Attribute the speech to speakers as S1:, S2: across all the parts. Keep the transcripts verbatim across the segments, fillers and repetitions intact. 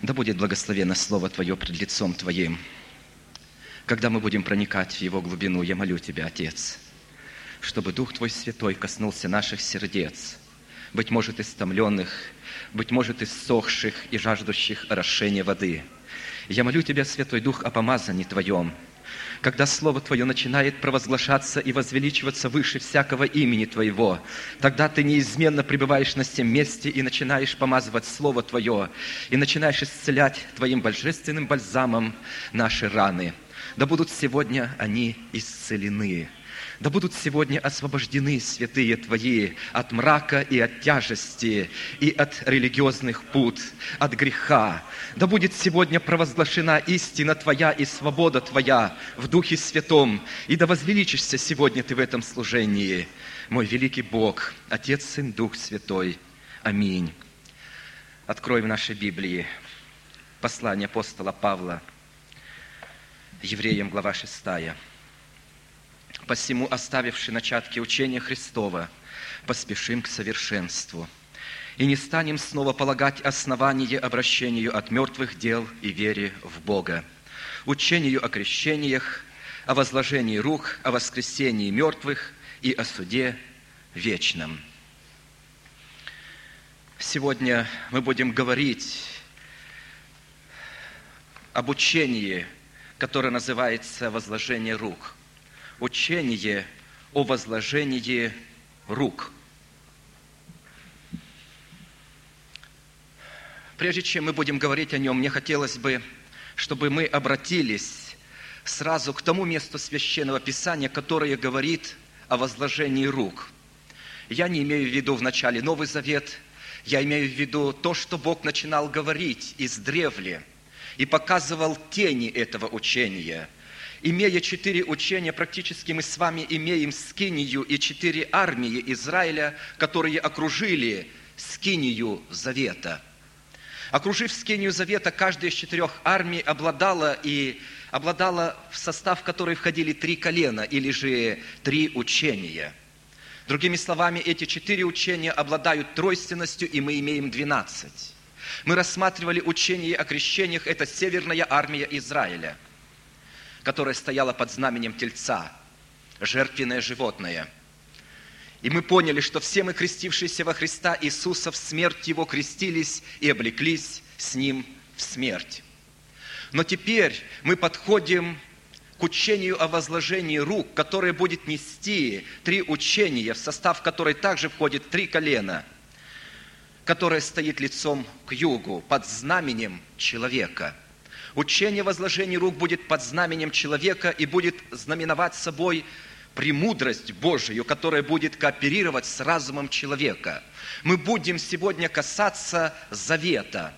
S1: Да будет благословено Слово Твое пред лицом Твоим. Когда мы будем проникать в Его глубину, я молю Тебя, Отец, чтобы Дух Твой Святой коснулся наших сердец, быть может, истомленных, быть может, иссохших и жаждущих орошения воды. Я молю Тебя, Святой Дух, о помазании Твоем, когда Слово Твое начинает провозглашаться и возвеличиваться выше всякого имени Твоего, тогда Ты неизменно пребываешь на сем месте и начинаешь помазывать Слово Твое, и начинаешь исцелять Твоим божественным бальзамом наши раны. Да будут сегодня они исцелены. Да будут сегодня освобождены святые Твои от мрака и от тяжести, и от религиозных пут, от греха. Да будет сегодня провозглашена истина Твоя и свобода Твоя в Духе Святом. И да возвеличишься сегодня Ты в этом служении, мой великий Бог, Отец, Сын, Дух Святой. Аминь. Откроем в нашей Библии послание апостола Павла Евреям, глава шестая. «Посему, оставивши начатки учения Христова, поспешим к совершенству, и не станем снова полагать основание обращению от мертвых дел и вере в Бога, учению о крещениях, о возложении рук, о воскресении мертвых и о суде вечном». Сегодня мы будем говорить об учении, которое называется «возложение рук». Учение о возложении рук. Прежде чем мы будем говорить о нем, мне хотелось бы, чтобы мы обратились сразу к тому месту Священного Писания, которое говорит о возложении рук. Я не имею в виду в начале Новый Завет, я имею в виду то, что Бог начинал говорить издревле и показывал тени этого учения. Имея четыре учения, практически мы с вами имеем скинию и четыре армии Израиля, которые окружили скинию Завета. Окружив скинию Завета, каждая из четырех армий обладала, и, обладала в состав которой входили три колена, или же три учения. Другими словами, эти четыре учения обладают тройственностью, и мы имеем двенадцать. Мы рассматривали учение о крещениях, это северная армия Израиля, которая стояла под знаменем Тельца, жертвенное животное. И мы поняли, что все мы, крестившиеся во Христа Иисуса, в смерть Его крестились и облеклись с Ним в смерть. Но теперь мы подходим к учению о возложении рук, которое будет нести три учения, в состав которой также входит три колена, которое стоит лицом к югу, под знаменем человека. Учение о возложении рук будет под знаменем человека и будет знаменовать собой премудрость Божию, которая будет кооперировать с разумом человека. Мы будем сегодня касаться завета.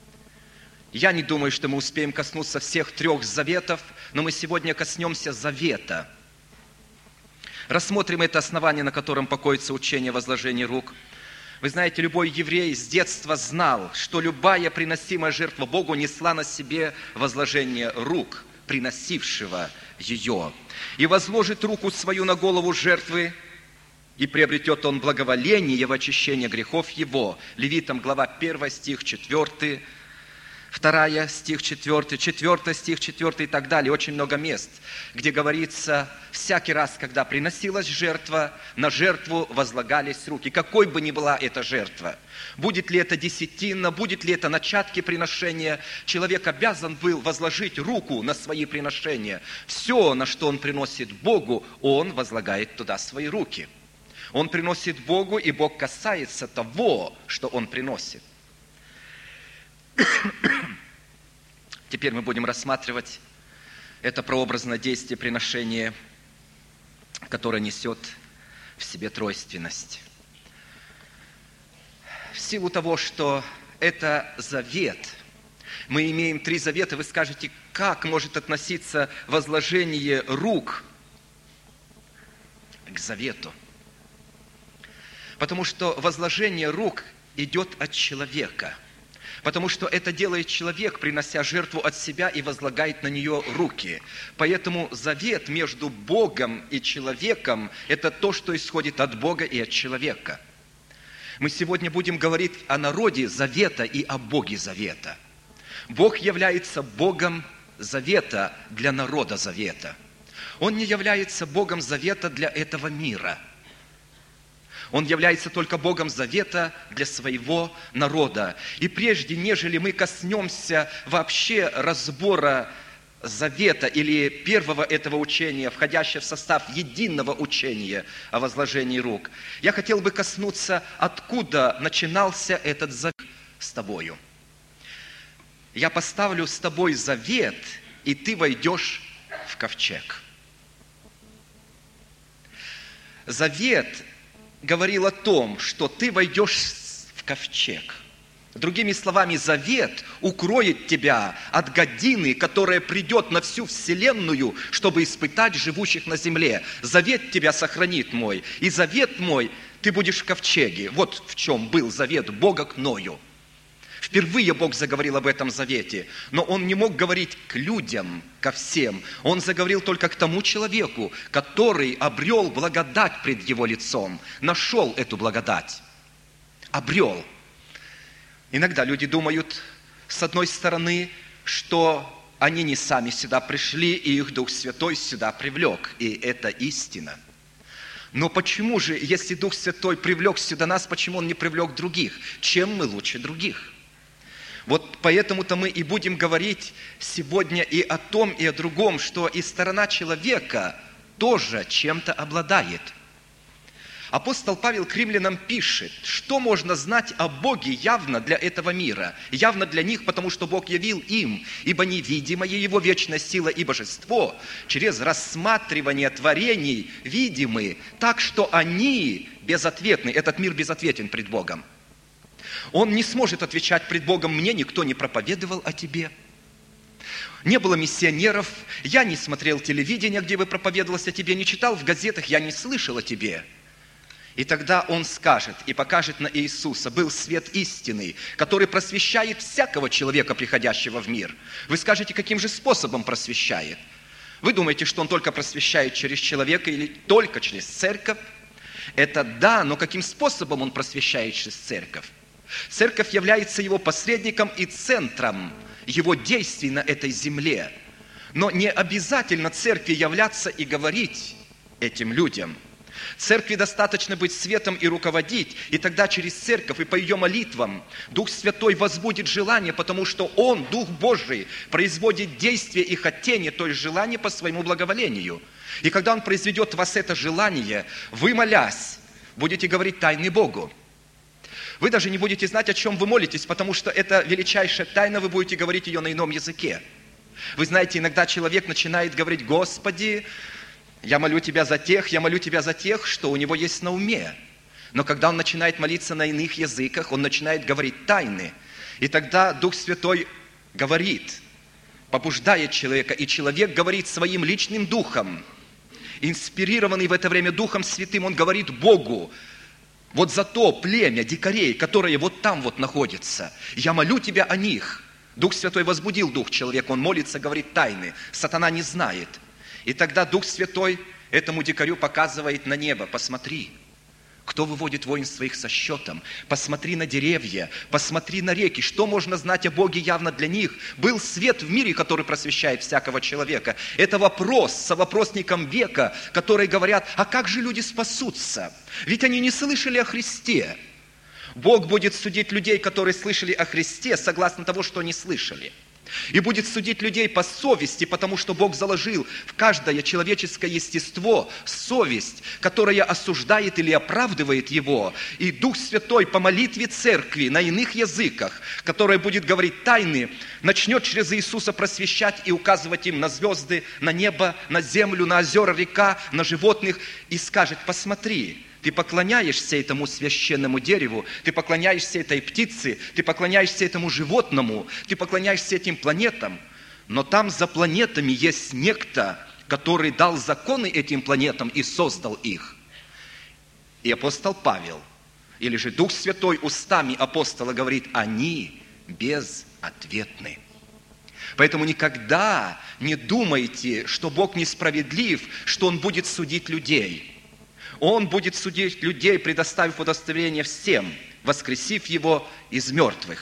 S1: Я не думаю, что мы успеем коснуться всех трех заветов, но мы сегодня коснемся завета. Рассмотрим это основание, на котором покоится учение о возложении рук. Вы знаете, любой еврей с детства знал, что любая приносимая жертва Богу несла на себе возложение рук, приносившего ее. И возложит руку свою на голову жертвы, и приобретет он благоволение в очищение грехов его. Левитам, глава первая, стих четвёртый, вторая, стих четвёртый, четвёртый, стих четвёртый и так далее. Очень много мест, где говорится, всякий раз, когда приносилась жертва, на жертву возлагались руки. Какой бы ни была эта жертва, будет ли это десятина, будет ли это начатки приношения, человек обязан был возложить руку на свои приношения. Все, на что он приносит Богу, он возлагает туда свои руки. Он приносит Богу, и Бог касается того, что он приносит. Теперь мы будем рассматривать это прообразное действие приношения, которое несет в себе тройственность. В силу того, что это завет, мы имеем три завета, вы скажете, как может относиться возложение рук к завету? Потому что возложение рук идет от человека. Потому что это делает человек, принося жертву от себя и возлагает на нее руки. Поэтому завет между Богом и человеком – это то, что исходит от Бога и от человека. Мы сегодня будем говорить о народе завета и о Боге завета. Бог является Богом завета для народа завета. Он не является Богом завета для этого мира. Он является только Богом завета для своего народа. И прежде, нежели мы коснемся вообще разбора завета или первого этого учения, входящего в состав единого учения о возложении рук, я хотел бы коснуться, откуда начинался этот завет с тобою. Я поставлю с тобой завет, и ты войдешь в ковчег. Завет говорил о том, что ты войдешь в ковчег. Другими словами, завет укроет тебя от годины, которая придет на всю вселенную, чтобы испытать живущих на земле. Завет тебя сохранит мой, и завет мой, ты будешь в ковчеге. Вот в чем был завет Бога к Ною. Впервые Бог заговорил об этом завете, но Он не мог говорить к людям, ко всем. Он заговорил только к тому человеку, который обрел благодать пред Его лицом, нашел эту благодать, обрел. Иногда люди думают, с одной стороны, что они не сами сюда пришли, и их Дух Святой сюда привлек, и это истина. Но почему же, если Дух Святой привлек сюда нас, почему Он не привлек других? Чем мы лучше других? Вот поэтому-то мы и будем говорить сегодня и о том, и о другом, что и сторона человека тоже чем-то обладает. Апостол Павел к римлянам пишет, что можно знать о Боге явно для этого мира, явно для них, потому что Бог явил им, ибо невидимая Его вечная сила и божество через рассматривание творений видимы, так что они безответны, этот мир безответен пред Богом. Он не сможет отвечать пред Богом: мне никто не проповедовал о тебе. Не было миссионеров, я не смотрел телевидения, где бы проповедовалось о тебе, не читал в газетах, я не слышал о тебе. И тогда Он скажет и покажет на Иисуса: был свет истины, который просвещает всякого человека, приходящего в мир. Вы скажете, каким же способом просвещает? Вы думаете, что Он только просвещает через человека или только через церковь? Это да, но каким способом Он просвещает через церковь? Церковь является Его посредником и центром Его действий на этой земле. Но не обязательно церкви являться и говорить этим людям. Церкви достаточно быть светом и руководить, и тогда через церковь и по ее молитвам Дух Святой возбудит желание, потому что Он, Дух Божий, производит действие и хотение, то есть желание по своему благоволению. И когда Он произведет в вас это желание, вы, молясь, будете говорить тайны Богу. Вы даже не будете знать, о чем вы молитесь, потому что это величайшая тайна, вы будете говорить ее на ином языке. Вы знаете, иногда человек начинает говорить: «Господи, я молю Тебя за тех, я молю Тебя за тех», что у него есть на уме. Но когда он начинает молиться на иных языках, он начинает говорить тайны. И тогда Дух Святой говорит, побуждает человека, и человек говорит своим личным духом. Инспирированный в это время Духом Святым, он говорит Богу: вот за то племя дикарей, которое вот там вот находится, я молю Тебя о них. Дух Святой возбудил дух человека, он молится, говорит тайны. Сатана не знает. И тогда Дух Святой этому дикарю показывает на небо: посмотри, кто выводит воинство их со счетом. Посмотри на деревья, посмотри на реки. Что можно знать о Боге явно для них? Был свет в мире, который просвещает всякого человека. Это вопрос со вопросником века, которые говорят: а как же люди спасутся? Ведь они не слышали о Христе. Бог будет судить людей, которые слышали о Христе, согласно того, что они слышали. И будет судить людей по совести, потому что Бог заложил в каждое человеческое естество совесть, которая осуждает или оправдывает его. И Дух Святой по молитве церкви на иных языках, которая будет говорить тайны, начнет через Иисуса просвещать и указывать им на звезды, на небо, на землю, на озера, река, на животных, и скажет: посмотри, ты поклоняешься этому священному дереву, ты поклоняешься этой птице, ты поклоняешься этому животному, ты поклоняешься этим планетам, но там за планетами есть некто, который дал законы этим планетам и создал их. И апостол Павел, или же Дух Святой устами апостола говорит: они безответны. Поэтому никогда не думайте, что Бог несправедлив, что Он будет судить людей. Он будет судить людей, предоставив удостоверение всем, воскресив его из мертвых.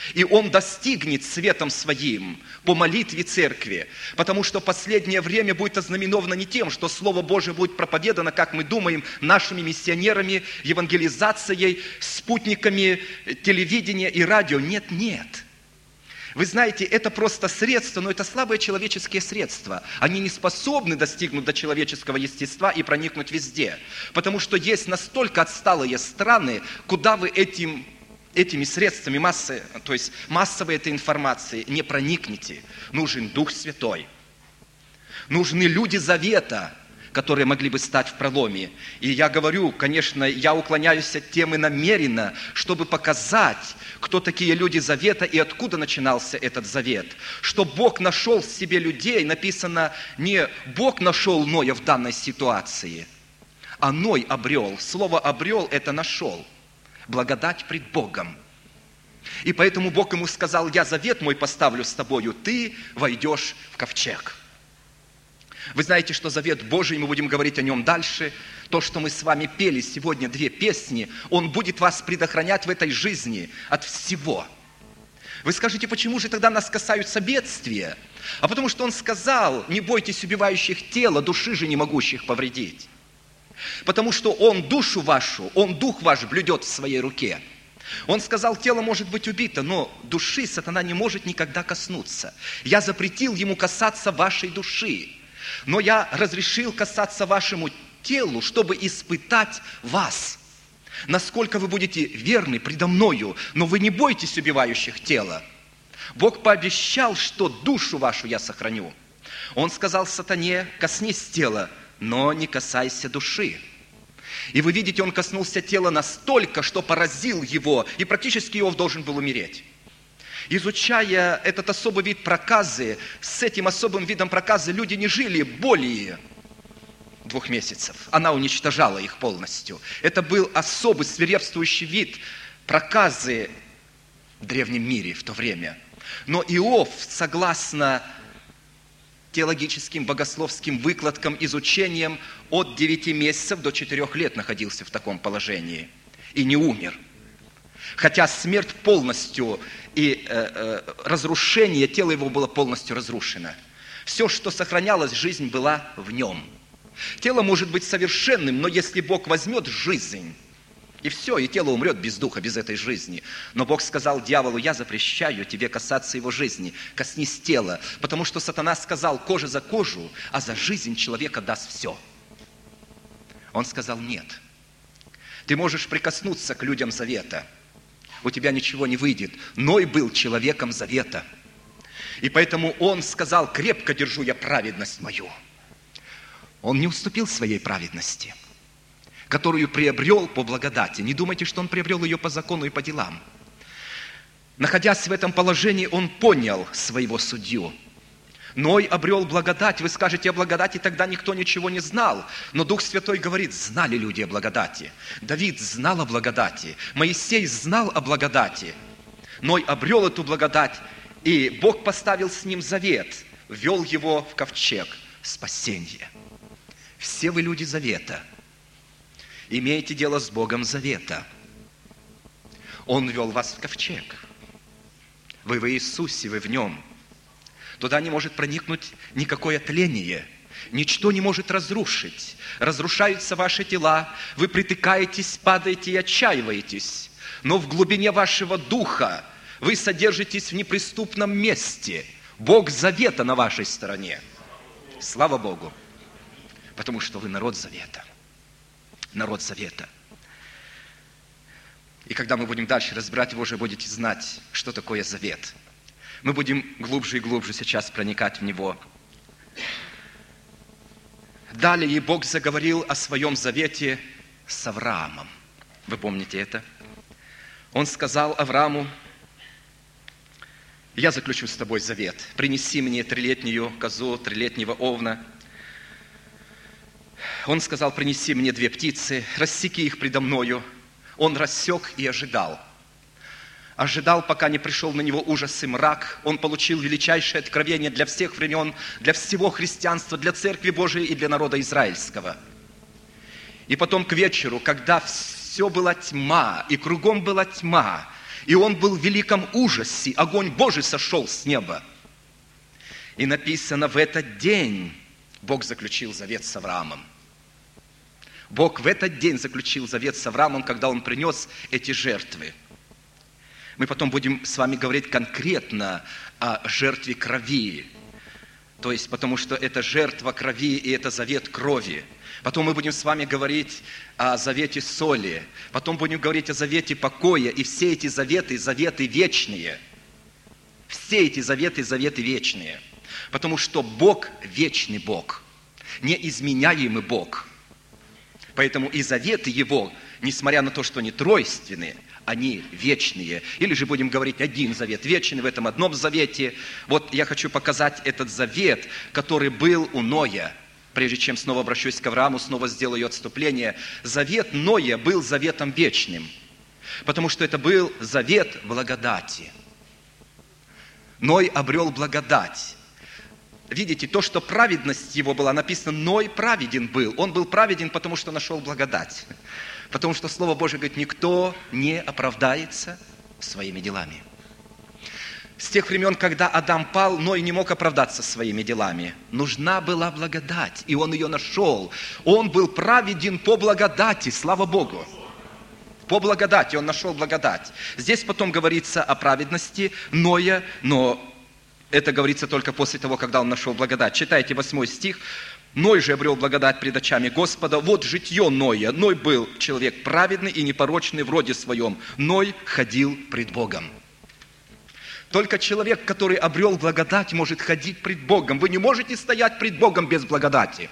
S1: И он достигнет светом своим по молитве церкви, потому что последнее время будет ознаменовано не тем, что Слово Божие будет проповедано, как мы думаем, нашими миссионерами, евангелизацией, спутниками телевидения и радио. Нет, нет. Вы знаете, это просто средства, но это слабые человеческие средства. Они не способны достигнуть до человеческого естества и проникнуть везде. Потому что есть настолько отсталые страны, куда вы этим, этими средствами массы, то есть массовой этой информации не проникнете. Нужен Дух Святой. Нужны люди завета, которые могли бы стать в проломе. И я говорю, конечно, я уклоняюсь от темы намеренно, чтобы показать, кто такие люди завета и откуда начинался этот завет. Что Бог нашел в себе людей, написано, не Бог нашел Ноя в данной ситуации, а Ной обрел. Слово «обрел» – это «нашел». Благодать пред Богом. И поэтому Бог ему сказал: «Я завет мой поставлю с тобою, ты войдешь в ковчег». Вы знаете, что завет Божий, мы будем говорить о нем дальше, то, что мы с вами пели сегодня, две песни, он будет вас предохранять в этой жизни от всего. Вы скажете, почему же тогда нас касаются бедствия? А потому что он сказал: не бойтесь убивающих тела, души же не могущих повредить. Потому что он душу вашу, он дух ваш блюдет в своей руке. Он сказал: тело может быть убито, но души сатана не может никогда коснуться. Я запретил ему касаться вашей души. Но я разрешил касаться вашему телу, чтобы испытать вас, насколько вы будете верны предо мною, но вы не бойтесь убивающих тело. Бог пообещал, что душу вашу я сохраню. Он сказал сатане: коснись тела, но не касайся души. И вы видите, он коснулся тела настолько, что поразил его, и практически Иов должен был умереть. Изучая этот особый вид проказы, с этим особым видом проказы люди не жили более двух месяцев. Она уничтожала их полностью. Это был особый свирепствующий вид проказы в древнем мире в то время. Но Иов, согласно теологическим, богословским выкладкам, изучениям, от девяти месяцев до четырех лет находился в таком положении и не умер. Хотя смерть полностью и э, э, разрушение тела его было полностью разрушено. Все, что сохранялось, жизнь была в нем. Тело может быть совершенным, но если Бог возьмет жизнь, и все, и тело умрет без духа, без этой жизни. Но Бог сказал дьяволу: я запрещаю тебе касаться его жизни, коснись тела, потому что сатана сказал: кожа за кожу, а за жизнь человека даст все. Он сказал: нет, ты можешь прикоснуться к людям завета, у тебя ничего не выйдет. Ной был человеком завета. И поэтому он сказал: крепко держу я праведность мою. Он не уступил своей праведности, которую приобрел по благодати. Не думайте, что он приобрел ее по закону и по делам. Находясь в этом положении, он понял своего судью. Ной обрел благодать. Вы скажете, о благодати тогда никто ничего не знал. Но Дух Святой говорит: знали люди о благодати. Давид знал о благодати. Моисей знал о благодати. Ной обрел эту благодать, и Бог поставил с ним завет, ввел его в ковчег спасения. Все вы люди завета. Имеете дело с Богом завета. Он ввел вас в ковчег. Вы в Иисусе, вы в Нем. Туда не может проникнуть никакое тление. Ничто не может разрушить. Разрушаются ваши тела. Вы притыкаетесь, падаете и отчаиваетесь. Но в глубине вашего духа вы содержитесь в неприступном месте. Бог завета на вашей стороне. Слава Богу. Потому что вы народ завета. Народ завета. И когда мы будем дальше разбирать, вы уже будете знать, что такое завет. Мы будем глубже и глубже сейчас проникать в него. Далее Бог заговорил о своем завете с Авраамом. Вы помните это? Он сказал Аврааму: я заключу с тобой завет. Принеси мне трилетнюю козу, трилетнего овна. Он сказал: принеси мне две птицы, рассеки их предо мною. Он рассек и ожидал. Ожидал, пока не пришел на него ужас и мрак. Он получил величайшее откровение для всех времен, для всего христианства, для Церкви Божией и для народа израильского. И потом к вечеру, когда все была тьма, и кругом была тьма, И он был в великом ужасе. Огонь Божий сошел с неба. И написано, в этот день Бог заключил завет с Авраамом. Бог в этот день заключил завет с Авраамом, когда Он принес эти жертвы. Мы потом будем с вами говорить конкретно о жертве крови. То есть, потому что это жертва крови и это завет крови. Потом мы будем с вами говорить о завете соли. Потом будем говорить о завете покоя. И все эти заветы, заветы вечные. Все эти заветы, заветы вечные. Потому что Бог вечный Бог. Неизменяемый Бог. Поэтому и заветы Его, несмотря на то, что они тройственные, они вечные. Или же будем говорить один завет вечный в этом одном завете. Вот я хочу показать этот завет, который был у Ноя. Прежде чем снова обращусь к Аврааму, снова сделаю отступление. Завет Ноя был заветом вечным, потому что это был завет благодати. Ной обрел благодать. Видите, то, что праведность его была, написано, Ной праведен был. Он был праведен, потому что нашел благодать. Потому что Слово Божие говорит, никто не оправдается своими делами. С тех времен, когда Адам пал, Ной не мог оправдаться своими делами. Нужна была благодать, и он ее нашел. Он был праведен по благодати, слава Богу. По благодати, он нашел благодать. Здесь потом говорится о праведности Ноя, но это говорится только после того, когда он нашел благодать. Читайте восьмой стих. Ной же обрел благодать пред очами Господа. Вот житье Ноя. Ной был человек праведный и непорочный в роде своем. Ной ходил пред Богом. Только человек, который обрел благодать, может ходить пред Богом. Вы не можете стоять пред Богом без благодати.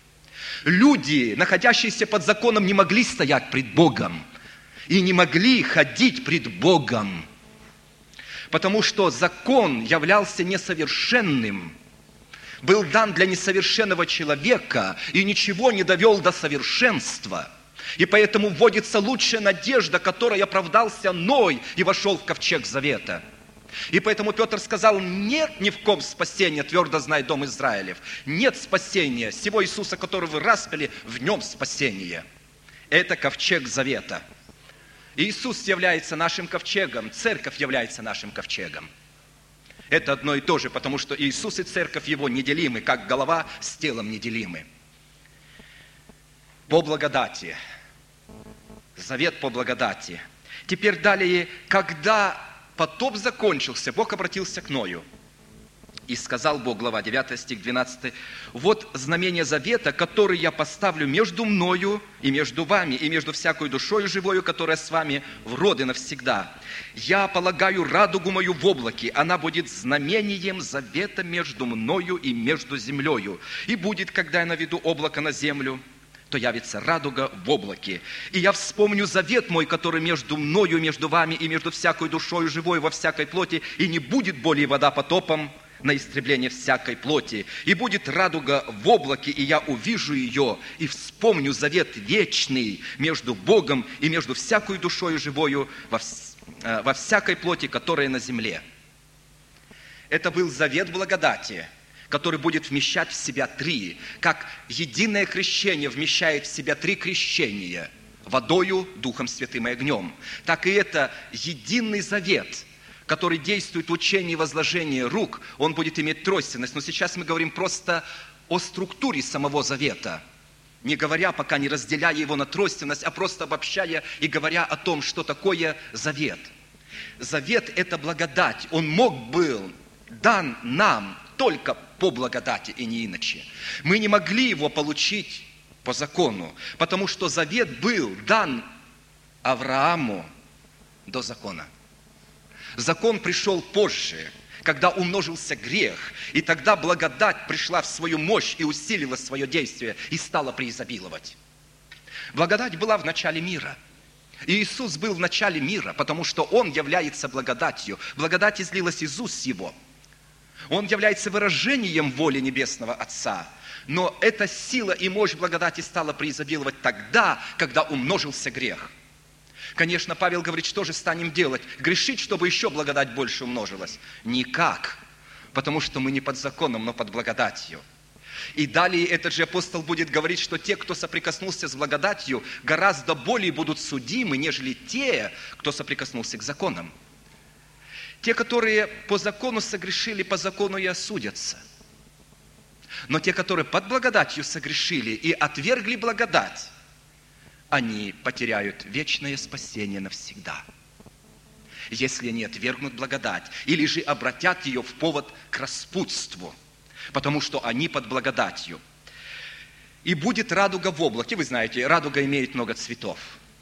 S1: Люди, находящиеся под законом, не могли стоять пред Богом. И не могли ходить пред Богом. Потому что закон являлся несовершенным. Был дан для несовершенного человека и ничего не довел до совершенства. И поэтому вводится лучшая надежда, которой оправдался Ной и вошел в ковчег завета. И поэтому Петр сказал, нет ни в ком спасения, твердо знай дом Израилев. Нет спасения, сего Иисуса, которого вы распяли, в нем спасение. Это ковчег завета. Иисус является нашим ковчегом, церковь является нашим ковчегом. Это одно и то же, потому что Иисус и церковь Его неделимы, как голова с телом неделимы. По благодати. Завет по благодати. Теперь далее, когда потоп закончился, Бог обратился к Ною. И сказал Бог, глава девятая, стих двенадцатый, «Вот знамение завета, который я поставлю между мною и между вами, и между всякой душою живою, которая с вами в роды навсегда. Я полагаю радугу мою в облаке, она будет знамением завета между мною и между землею. И будет, когда я наведу облако на землю, то явится радуга в облаке. И я вспомню завет мой, который между мною, между вами и между всякой душою живой во всякой плоти, и не будет более вода потопом на истребление всякой плоти. И будет радуга в облаке, и я увижу ее, и вспомню завет вечный между Богом и между всякой душою живою во, вс- во всякой плоти, которая на земле». Это был завет благодати, который будет вмещать в себя три, как единое крещение вмещает в себя три крещения – водою, Духом Святым и огнем. Так и это единый завет, который действует в учении возложения рук, он будет иметь тройственность. Но сейчас мы говорим просто о структуре самого завета, не говоря, пока не разделяя его на тройственность, а просто обобщая и говоря о том, что такое завет. Завет – это благодать. Он мог был дан нам только по благодати и не иначе. Мы не могли его получить по закону, потому что завет был дан Аврааму до закона. Закон пришел позже, когда умножился грех, и тогда благодать пришла в свою мощь и усилила свое действие, и стала преизобиловать. Благодать была в начале мира. И Иисус был в начале мира, потому что Он является благодатью. Благодать излилась из уст Его. Он является выражением воли Небесного Отца. Но эта сила и мощь благодати стала преизобиловать тогда, когда умножился грех. Конечно, Павел говорит, что же станем делать? Грешить, чтобы еще благодать больше умножилась? Никак, потому что мы не под законом, но под благодатью. И далее этот же апостол будет говорить, что те, кто соприкоснулся с благодатью, гораздо более будут судимы, нежели те, кто соприкоснулся к законам. Те, которые по закону согрешили, по закону и осудятся. Но те, которые под благодатью согрешили и отвергли благодать, они потеряют вечное спасение навсегда, если они отвергнут благодать, или же обратят ее в повод к распутству, потому что они под благодатью. И будет радуга в облаке. Вы знаете, радуга имеет много цветов.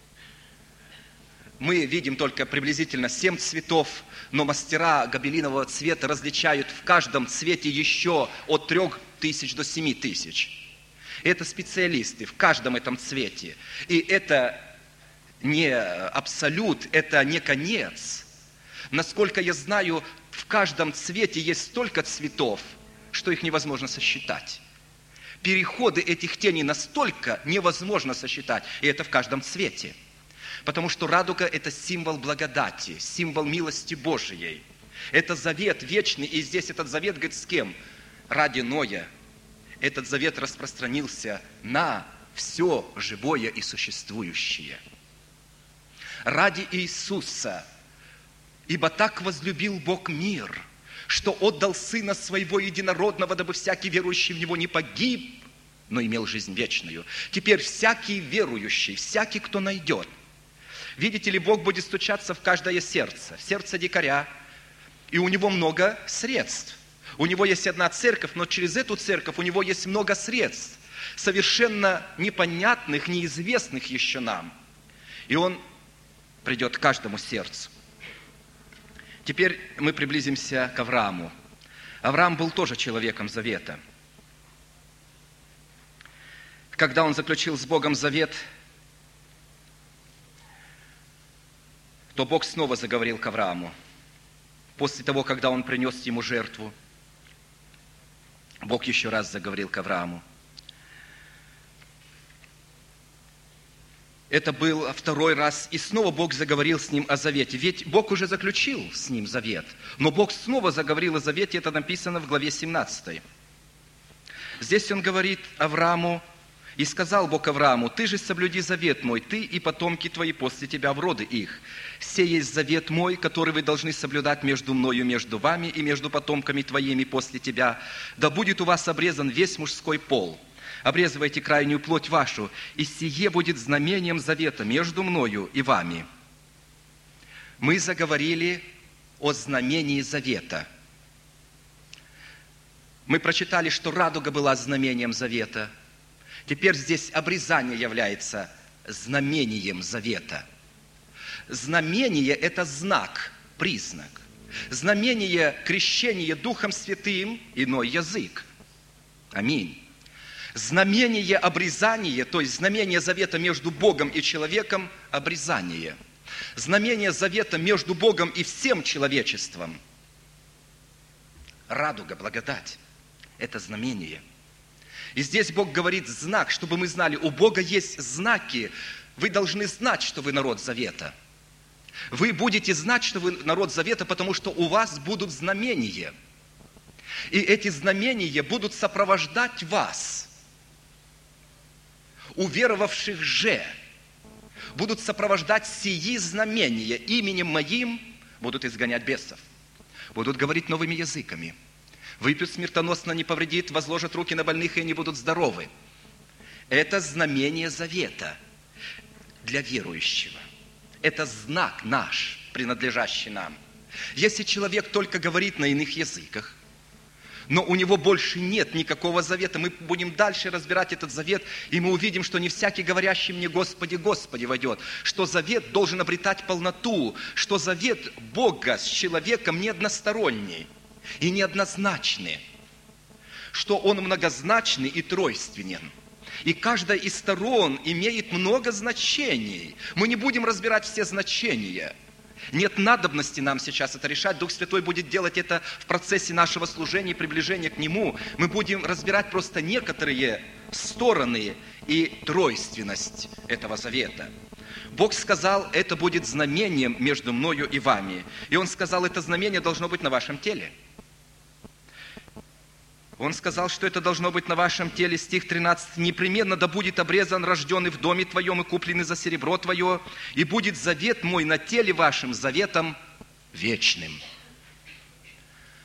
S1: Мы видим только приблизительно семь цветов, но мастера гобелинового цвета различают в каждом цвете еще от трех тысяч до семи тысяч. Это специалисты в каждом этом цвете. И это не абсолют, это не конец. Насколько я знаю, в каждом цвете есть столько цветов, что их невозможно сосчитать. Переходы этих теней настолько невозможно сосчитать, и это в каждом цвете. Потому что радуга – это символ благодати, символ милости Божией. Это завет вечный, и здесь этот завет, говорит, с кем? Ради Ноя. Этот завет распространился на все живое и существующее. Ради Иисуса. Ибо так возлюбил Бог мир, что отдал Сына Своего Единородного, дабы всякий верующий в Него не погиб, но имел жизнь вечную. Теперь всякий верующий, всякий, кто найдет. Видите ли, Бог будет стучаться в каждое сердце, в сердце дикаря, и у него много средств. У него есть одна церковь, но через эту церковь у него есть много средств, совершенно непонятных, неизвестных еще нам. И он придет к каждому сердцу. Теперь мы приблизимся к Аврааму. Авраам был тоже человеком завета. Когда он заключил с Богом завет, то Бог снова заговорил к Аврааму. После того, когда он принес ему жертву, Бог еще раз заговорил к Аврааму. Это был второй раз, и снова Бог заговорил с ним о завете. Ведь Бог уже заключил с ним завет, но Бог снова заговорил о завете, это написано в главе семнадцатой. Здесь он говорит Аврааму: «И сказал Бог Аврааму: ты же соблюди завет мой, ты и потомки твои после тебя в роды их. Сей есть завет мой, который вы должны соблюдать между мною, между вами и между потомками твоими после тебя. Да будет у вас обрезан весь мужской пол. Обрезывайте крайнюю плоть вашу, и сие будет знамением завета между мною и вами». Мы заговорили о знамении завета. Мы прочитали, что радуга была знамением завета. Теперь здесь обрезание является знамением завета. Знамение – это знак, признак. Знамение крещения Духом Святым – иной язык. Аминь. Знамение обрезания, то есть знамение завета между Богом и человеком – обрезание. Знамение завета между Богом и всем человечеством – радуга, благодать. Это знамение. И здесь Бог говорит знак, чтобы мы знали, у Бога есть знаки. Вы должны знать, что вы народ завета. Вы будете знать, что вы народ завета, потому что у вас будут знамения. И эти знамения будут сопровождать вас. Уверовавших же будут сопровождать сии знамения. Именем моим будут изгонять бесов. Будут говорить новыми языками. Выпьют смертоносно, не повредит, возложат руки на больных, и они будут здоровы. Это знамение завета для верующего. Это знак наш, принадлежащий нам. Если человек только говорит на иных языках, но у него больше нет никакого завета, мы будем дальше разбирать этот завет, и мы увидим, что не всякий, говорящий мне «Господи, Господи» войдет, что завет должен обретать полноту, что завет Бога с человеком не односторонний и неоднозначный, что он многозначный и тройственен. И каждая из сторон имеет много значений. Мы не будем разбирать все значения. Нет надобности нам сейчас это решать. Дух Святой будет делать это в процессе нашего служения и приближения к Нему. Мы будем разбирать просто некоторые стороны и тройственность этого завета. Бог сказал, это будет знамением между мною и вами. И Он сказал, это знамение должно быть на вашем теле. Он сказал, что это должно быть на вашем теле, стих тринадцатый. «Непременно да будет обрезан рожденный в доме твоем и купленный за серебро твое, и будет завет мой на теле вашем заветом вечным».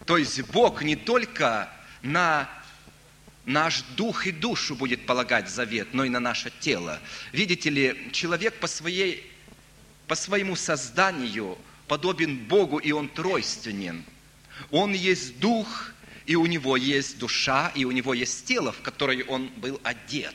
S1: То есть Бог не только на наш дух и душу будет полагать завет, но и на наше тело. Видите ли, человек по, своей, по своему созданию подобен Богу, и он тройственен. Он есть дух, и у него есть душа, и у него есть тело, в которое он был одет.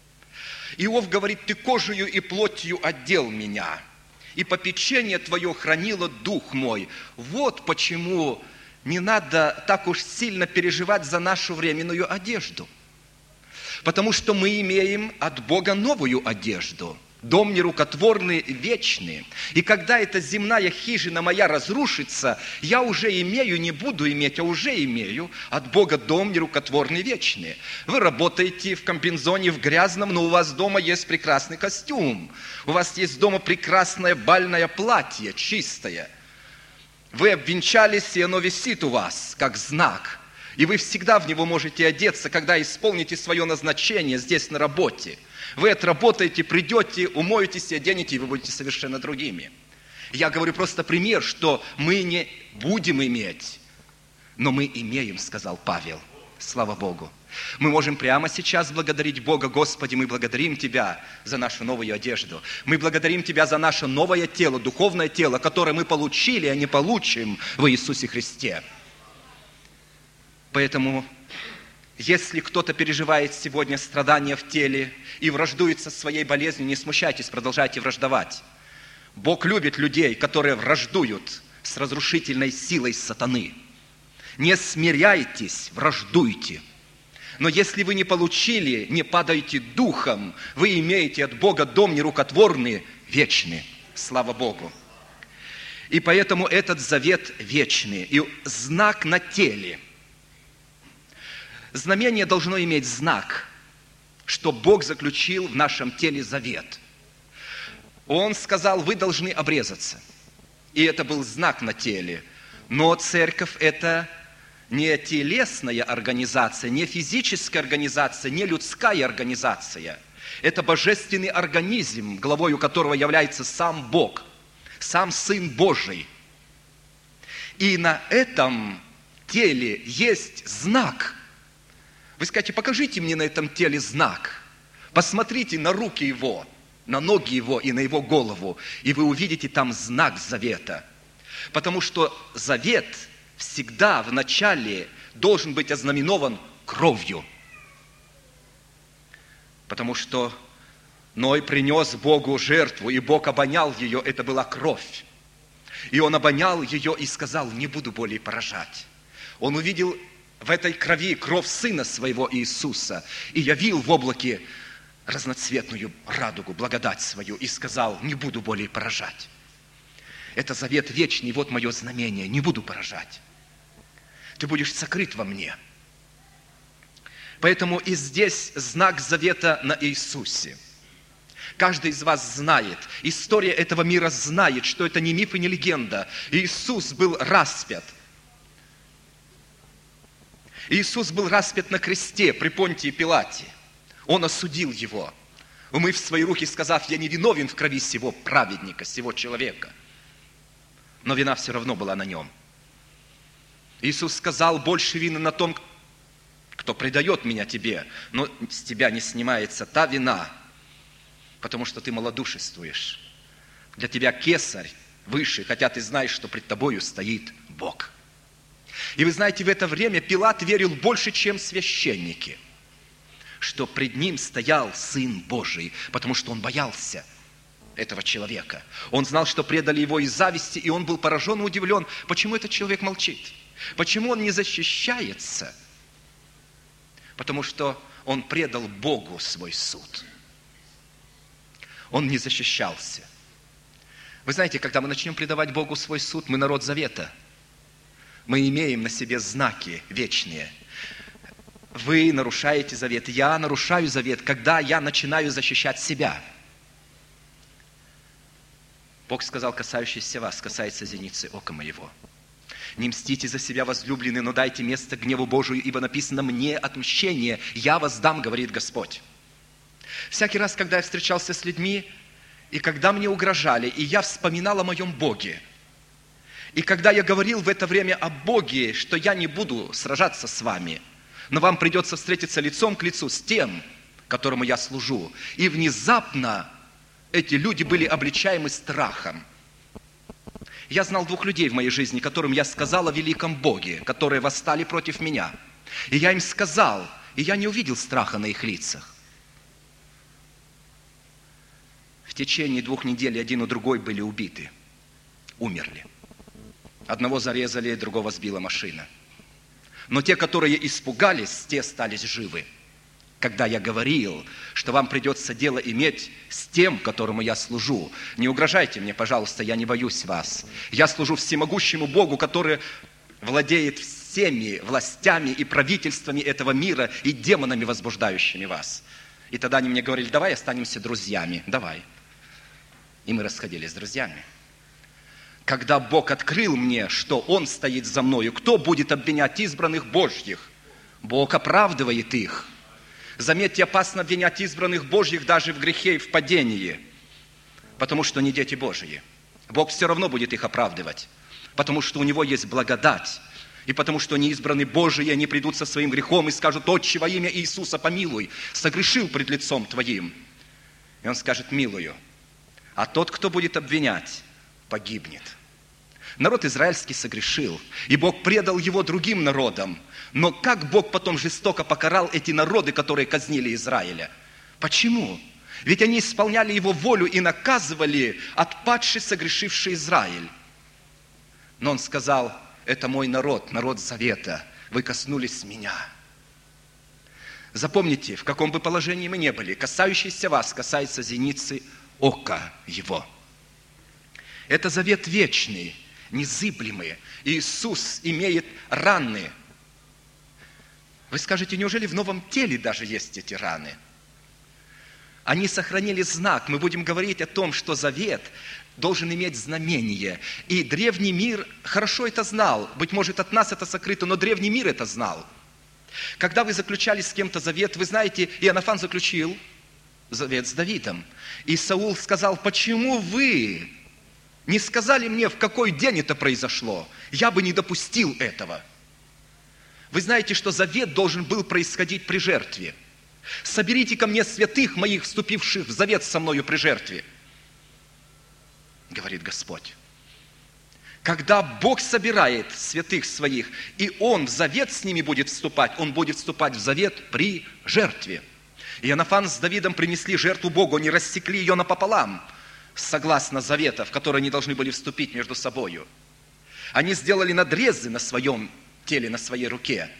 S1: Иов говорит: «Ты кожею и плотью одел меня, и попечение твое хранило дух мой». Вот почему не надо так уж сильно переживать за нашу временную одежду. Потому что мы имеем от Бога новую одежду. Дом нерукотворный, вечный. И когда эта земная хижина моя разрушится, я уже имею, не буду иметь, а уже имею от Бога дом нерукотворный, вечный. Вы работаете в комбинзоне, в грязном, но у вас дома есть прекрасный костюм. У вас есть дома прекрасное бальное платье, чистое. Вы обвенчались, и оно висит у вас, как знак. И вы всегда в него можете одеться, когда исполните свое назначение здесь на работе. Вы отработаете, придете, умоетесь и оденете, и вы будете совершенно другими. Я говорю просто пример, что мы не будем иметь, но мы имеем, сказал Павел. Слава Богу. Мы можем прямо сейчас благодарить Бога: Господи, мы благодарим Тебя за нашу новую одежду. Мы благодарим Тебя за наше новое тело, духовное тело, которое мы получили, а не получим в Иисусе Христе. Поэтому, если кто-то переживает сегодня страдания в теле и враждует со своей болезнью, не смущайтесь, продолжайте враждовать. Бог любит людей, которые враждуют с разрушительной силой сатаны. Не смиряйтесь, враждуйте. Но если вы не получили, не падайте духом, вы имеете от Бога дом нерукотворный, вечный. Слава Богу. И поэтому этот завет вечный. И знак на теле. Знамение должно иметь знак, что Бог заключил в нашем теле завет. Он сказал: вы должны обрезаться. И это был знак на теле. Но церковь – это не телесная организация, не физическая организация, не людская организация. Это божественный организм, главою которого является сам Бог, сам Сын Божий. И на этом теле есть знак. Вы скажете: покажите мне на этом теле знак. Посмотрите на руки Его, на ноги Его и на Его голову, и вы увидите там знак завета. Потому что завет всегда вначале должен быть ознаменован кровью. Потому что Ной принес Богу жертву, и Бог обонял ее, это была кровь. И он обонял ее и сказал: не буду более поражать. Он увидел в этой крови кровь Сына Своего Иисуса и явил в облаке разноцветную радугу, благодать свою, и сказал: не буду более поражать. Это завет вечный, вот мое знамение, не буду поражать. Ты будешь сокрыт во мне. Поэтому и здесь знак завета на Иисусе. Каждый из вас знает, история этого мира знает, что это не миф и не легенда. Иисус был распят. Иисус был распят на кресте при Понтии Пилате. Он осудил его, умыв свои руки, сказав: я не виновен в крови сего праведника, сего человека. Но вина все равно была на нем. Иисус сказал: больше вины на том, кто предает меня тебе, но с тебя не снимается та вина, потому что ты малодушествуешь. Для тебя кесарь выше, хотя ты знаешь, что пред тобою стоит Бог. И вы знаете, в это время Пилат верил больше, чем священники, что пред ним стоял Сын Божий, потому что он боялся этого человека. Он знал, что предали его из зависти, и он был поражен и удивлен, почему этот человек молчит, почему он не защищается, потому что он предал Богу свой суд. Он не защищался. Вы знаете, когда мы начнем предавать Богу свой суд, мы народ завета. Мы имеем на себе знаки вечные. Вы нарушаете завет, я нарушаю завет, когда я начинаю защищать себя. Бог сказал: касающийся вас, касается зеницы ока моего. Не мстите за себя, возлюбленные, но дайте место гневу Божию, ибо написано: мне отмщение, я воздам, говорит Господь. Всякий раз, когда я встречался с людьми, и когда мне угрожали, и я вспоминал о моем Боге, И когда я говорил в это время о Боге, что я не буду сражаться с вами, но вам придется встретиться лицом к лицу с тем, которому я служу. И внезапно эти люди были обличаемы страхом. Я знал двух людей в моей жизни, которым я сказал о великом Боге, которые восстали против меня. И я им сказал, и я не увидел страха на их лицах. В течение двух недель один и другой были убиты, умерли. Одного зарезали, другого сбила машина. Но те, которые испугались, те остались живы. Когда я говорил, что вам придется дело иметь с тем, которому я служу, не угрожайте мне, пожалуйста, я не боюсь вас. Я служу всемогущему Богу, который владеет всеми властями и правительствами этого мира и демонами, возбуждающими вас. И тогда они мне говорили, давай останемся друзьями, давай. И мы расходились с друзьями. Когда Бог открыл мне, что Он стоит за мною, кто будет обвинять избранных Божьих? Бог оправдывает их. Заметьте, опасно обвинять избранных Божьих даже в грехе и в падении, потому что они дети Божьи. Бог все равно будет их оправдывать, потому что у Него есть благодать, и потому что они избраны Божьи, они придут со своим грехом и скажут, Отче, во имя Иисуса помилуй, согрешил пред лицом Твоим. И Он скажет, милую. А тот, кто будет обвинять, погибнет. Народ израильский согрешил, и Бог предал его другим народам. Но как Бог потом жестоко покарал эти народы, которые казнили Израиля? Почему? Ведь они исполняли Его волю и наказывали отпадший, согрешивший Израиль. Но Он сказал, это мой народ, народ завета, вы коснулись меня. Запомните, в каком бы положении мы ни были, касающийся вас касается зеницы ока Его. Это завет вечный, незыблемый. Иисус имеет раны. Вы скажете, неужели в новом теле даже есть эти раны? Они сохранили знак. Мы будем говорить о том, что завет должен иметь знамение. И древний мир хорошо это знал. Быть может, от нас это сокрыто, но древний мир это знал. Когда вы заключали с кем-то завет, вы знаете, Иоаннафан заключил завет с Давидом. И Саул сказал, почему вы не сказали мне, в какой день это произошло? Я бы не допустил этого. Вы знаете, что завет должен был происходить при жертве. Соберите ко мне святых моих, вступивших в завет со мною при жертве, говорит Господь. Когда Бог собирает святых своих, и Он в завет с ними будет вступать, Он будет вступать в завет при жертве. Иоаннафан с Давидом принесли жертву Богу, они рассекли ее напополам, согласно завета, в который они должны были вступить между собою. Они сделали надрезы на своем теле, на своей руке.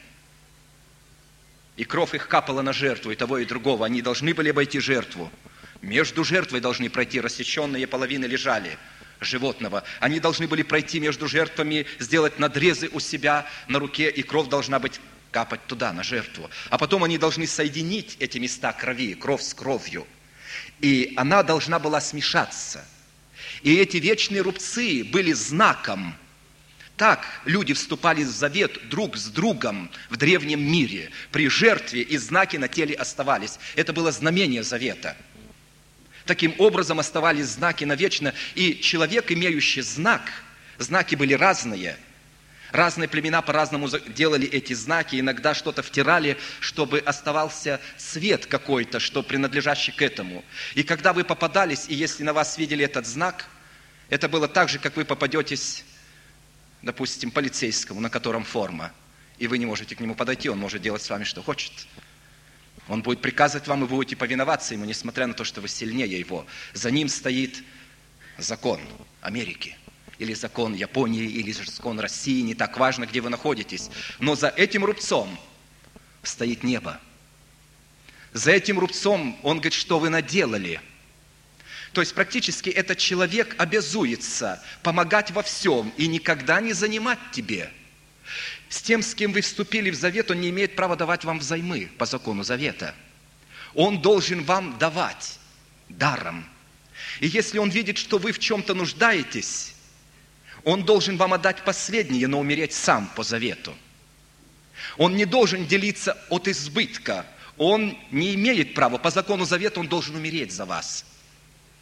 S1: И кровь их капала на жертву, и того, и другого. Они должны были обойти жертву. Между жертвой должны пройти, рассеченные половины лежали животного. Они должны были пройти между жертвами, сделать надрезы у себя на руке, и кровь должна быть капать туда, на жертву. А потом они должны соединить эти места крови, кровь с кровью. И она должна была смешаться. И эти вечные рубцы были знаком. Так люди вступали в завет друг с другом в древнем мире. При жертве и знаки на теле оставались. Это было знамение завета. Таким образом оставались знаки навечно. И человек, имеющий знак, знаки были разные. Разные племена по-разному делали эти знаки. Иногда что-то втирали, чтобы оставался свет какой-то, что принадлежащий к этому. И когда вы попадались, и если на вас видели этот знак, это было так же, как вы попадетесь, допустим, полицейскому, на котором форма, и вы не можете к нему подойти, он может делать с вами, что хочет. Он будет приказывать вам, и вы будете повиноваться ему, несмотря на то, что вы сильнее его. За ним стоит закон Америки, или закон Японии, или закон России, не так важно, где вы находитесь. Но за этим рубцом стоит небо. За этим рубцом он говорит, что вы наделали. То есть практически этот человек обязуется помогать во всем и никогда не занимать тебе. С тем, с кем вы вступили в завет, он не имеет права давать вам взаймы по закону завета. Он должен вам давать даром. И если он видит, что вы в чем-то нуждаетесь, он должен вам отдать последнее, но умереть сам по завету. Он не должен делиться от избытка. Он не имеет права. По закону завета он должен умереть за вас.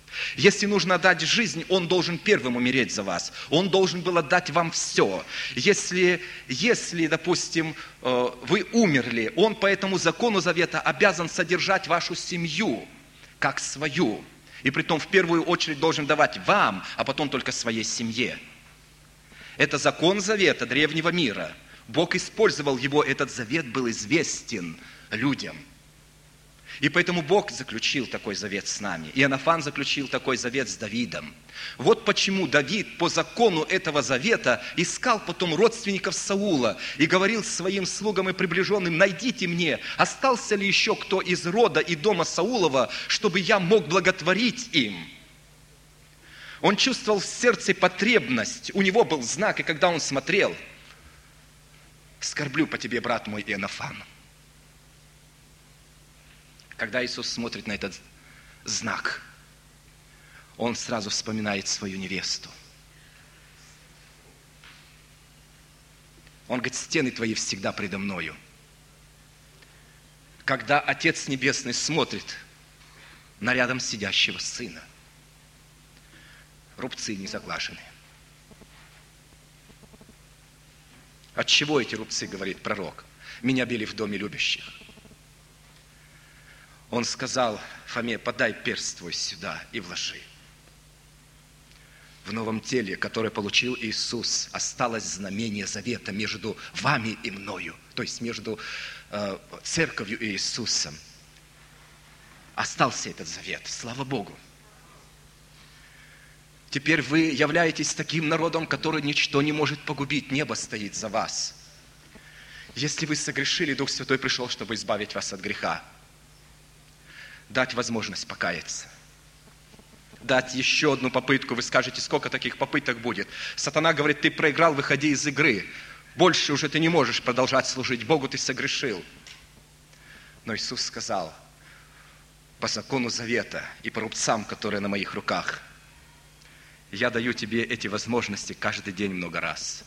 S1: Если нужно отдать жизнь, Он должен первым умереть за вас. Он должен был отдать вам все. Если, если, допустим, вы умерли, Он по этому закону завета обязан содержать вашу семью как свою. И притом в первую очередь должен давать вам, а потом только своей семье. Это закон завета древнего мира. Бог использовал его, этот завет был известен людям. И поэтому Бог заключил такой завет с нами. И Иоаннафан заключил такой завет с Давидом. Вот почему Давид по закону этого завета искал потом родственников Саула и говорил своим слугам и приближенным: найдите мне, остался ли еще кто из рода и дома Саулова, чтобы я мог благотворить им. Он чувствовал в сердце потребность, у него был знак, и когда он смотрел: скорблю по тебе, брат мой Иоаннафан. Когда Иисус смотрит на этот знак, Он сразу вспоминает свою невесту. Он говорит: стены твои всегда предо мною. Когда Отец Небесный смотрит на рядом сидящего Сына, рубцы не заглажены. От чего эти рубцы, говорит пророк? Меня били в доме любящих. Он сказал Фоме: подай перст твой сюда и вложи. В новом теле, которое получил Иисус, осталось знамение завета между вами и мною, то есть между э, церковью и Иисусом. Остался этот завет, слава Богу. Теперь вы являетесь таким народом, который ничто не может погубить, небо стоит за вас. Если вы согрешили, Дух Святой пришел, чтобы избавить вас от греха. Дать возможность покаяться. Дать еще одну попытку. Вы скажете: сколько таких попыток будет? Сатана говорит: ты проиграл, выходи из игры. Больше уже ты не можешь продолжать служить Богу, ты согрешил. Но Иисус сказал: по закону завета и по рубцам, которые на моих руках, я даю тебе эти возможности каждый день много раз.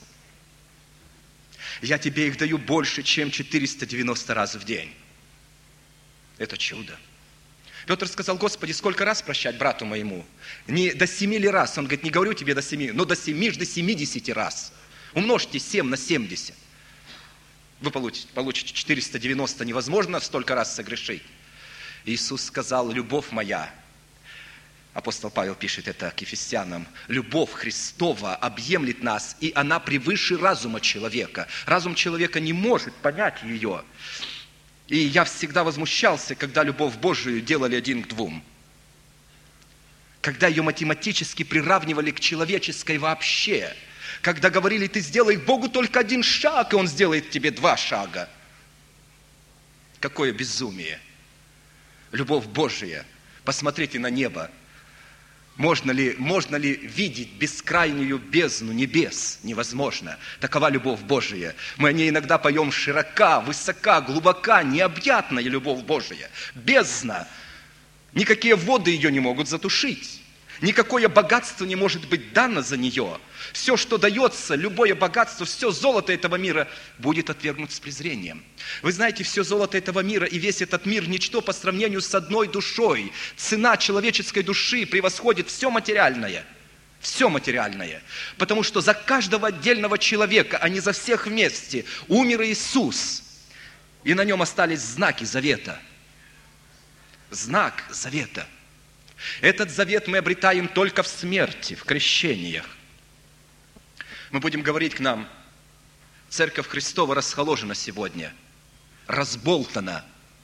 S1: Я тебе их даю больше, чем четыреста девяносто раз в день. Это чудо. Петр сказал: Господи, сколько раз прощать брату моему? Не до семи ли раз? Он говорит: не говорю тебе до семи, но до семи, до семидесяти раз. Умножьте семь на семьдесят. Вы получите, получите четыреста девяносто. Невозможно столько раз согрешить. Иисус сказал: любовь моя, апостол Павел пишет это к Ефесянам, любовь Христова объемлет нас, и она превыше разума человека. Разум человека не может понять ее. И я всегда возмущался, когда любовь Божию делали один к двум. Когда ее математически приравнивали к человеческой вообще. Когда говорили: ты сделай Богу только один шаг, и Он сделает тебе два шага. Какое безумие! Любовь Божия. Посмотрите на небо. Можно ли, можно ли видеть бескрайнюю бездну небес? Невозможно. Такова любовь Божия. Мы о ней иногда поем: широка, высока, глубока, необъятная любовь Божия. Бездна. Никакие воды ее не могут затушить. Никакое богатство не может быть дано за нее. Все, что дается, любое богатство, все золото этого мира будет отвергнуто с презрением. Вы знаете, все золото этого мира и весь этот мир – ничто по сравнению с одной душой. Цена человеческой души превосходит все материальное. Все материальное. Потому что за каждого отдельного человека, а не за всех вместе, умер Иисус. И на нем остались знаки завета. Знак завета. Этот завет мы обретаем только в смерти, в крещениях. Мы будем говорить к нам: Церковь Христова расхоложена сегодня, разболтана,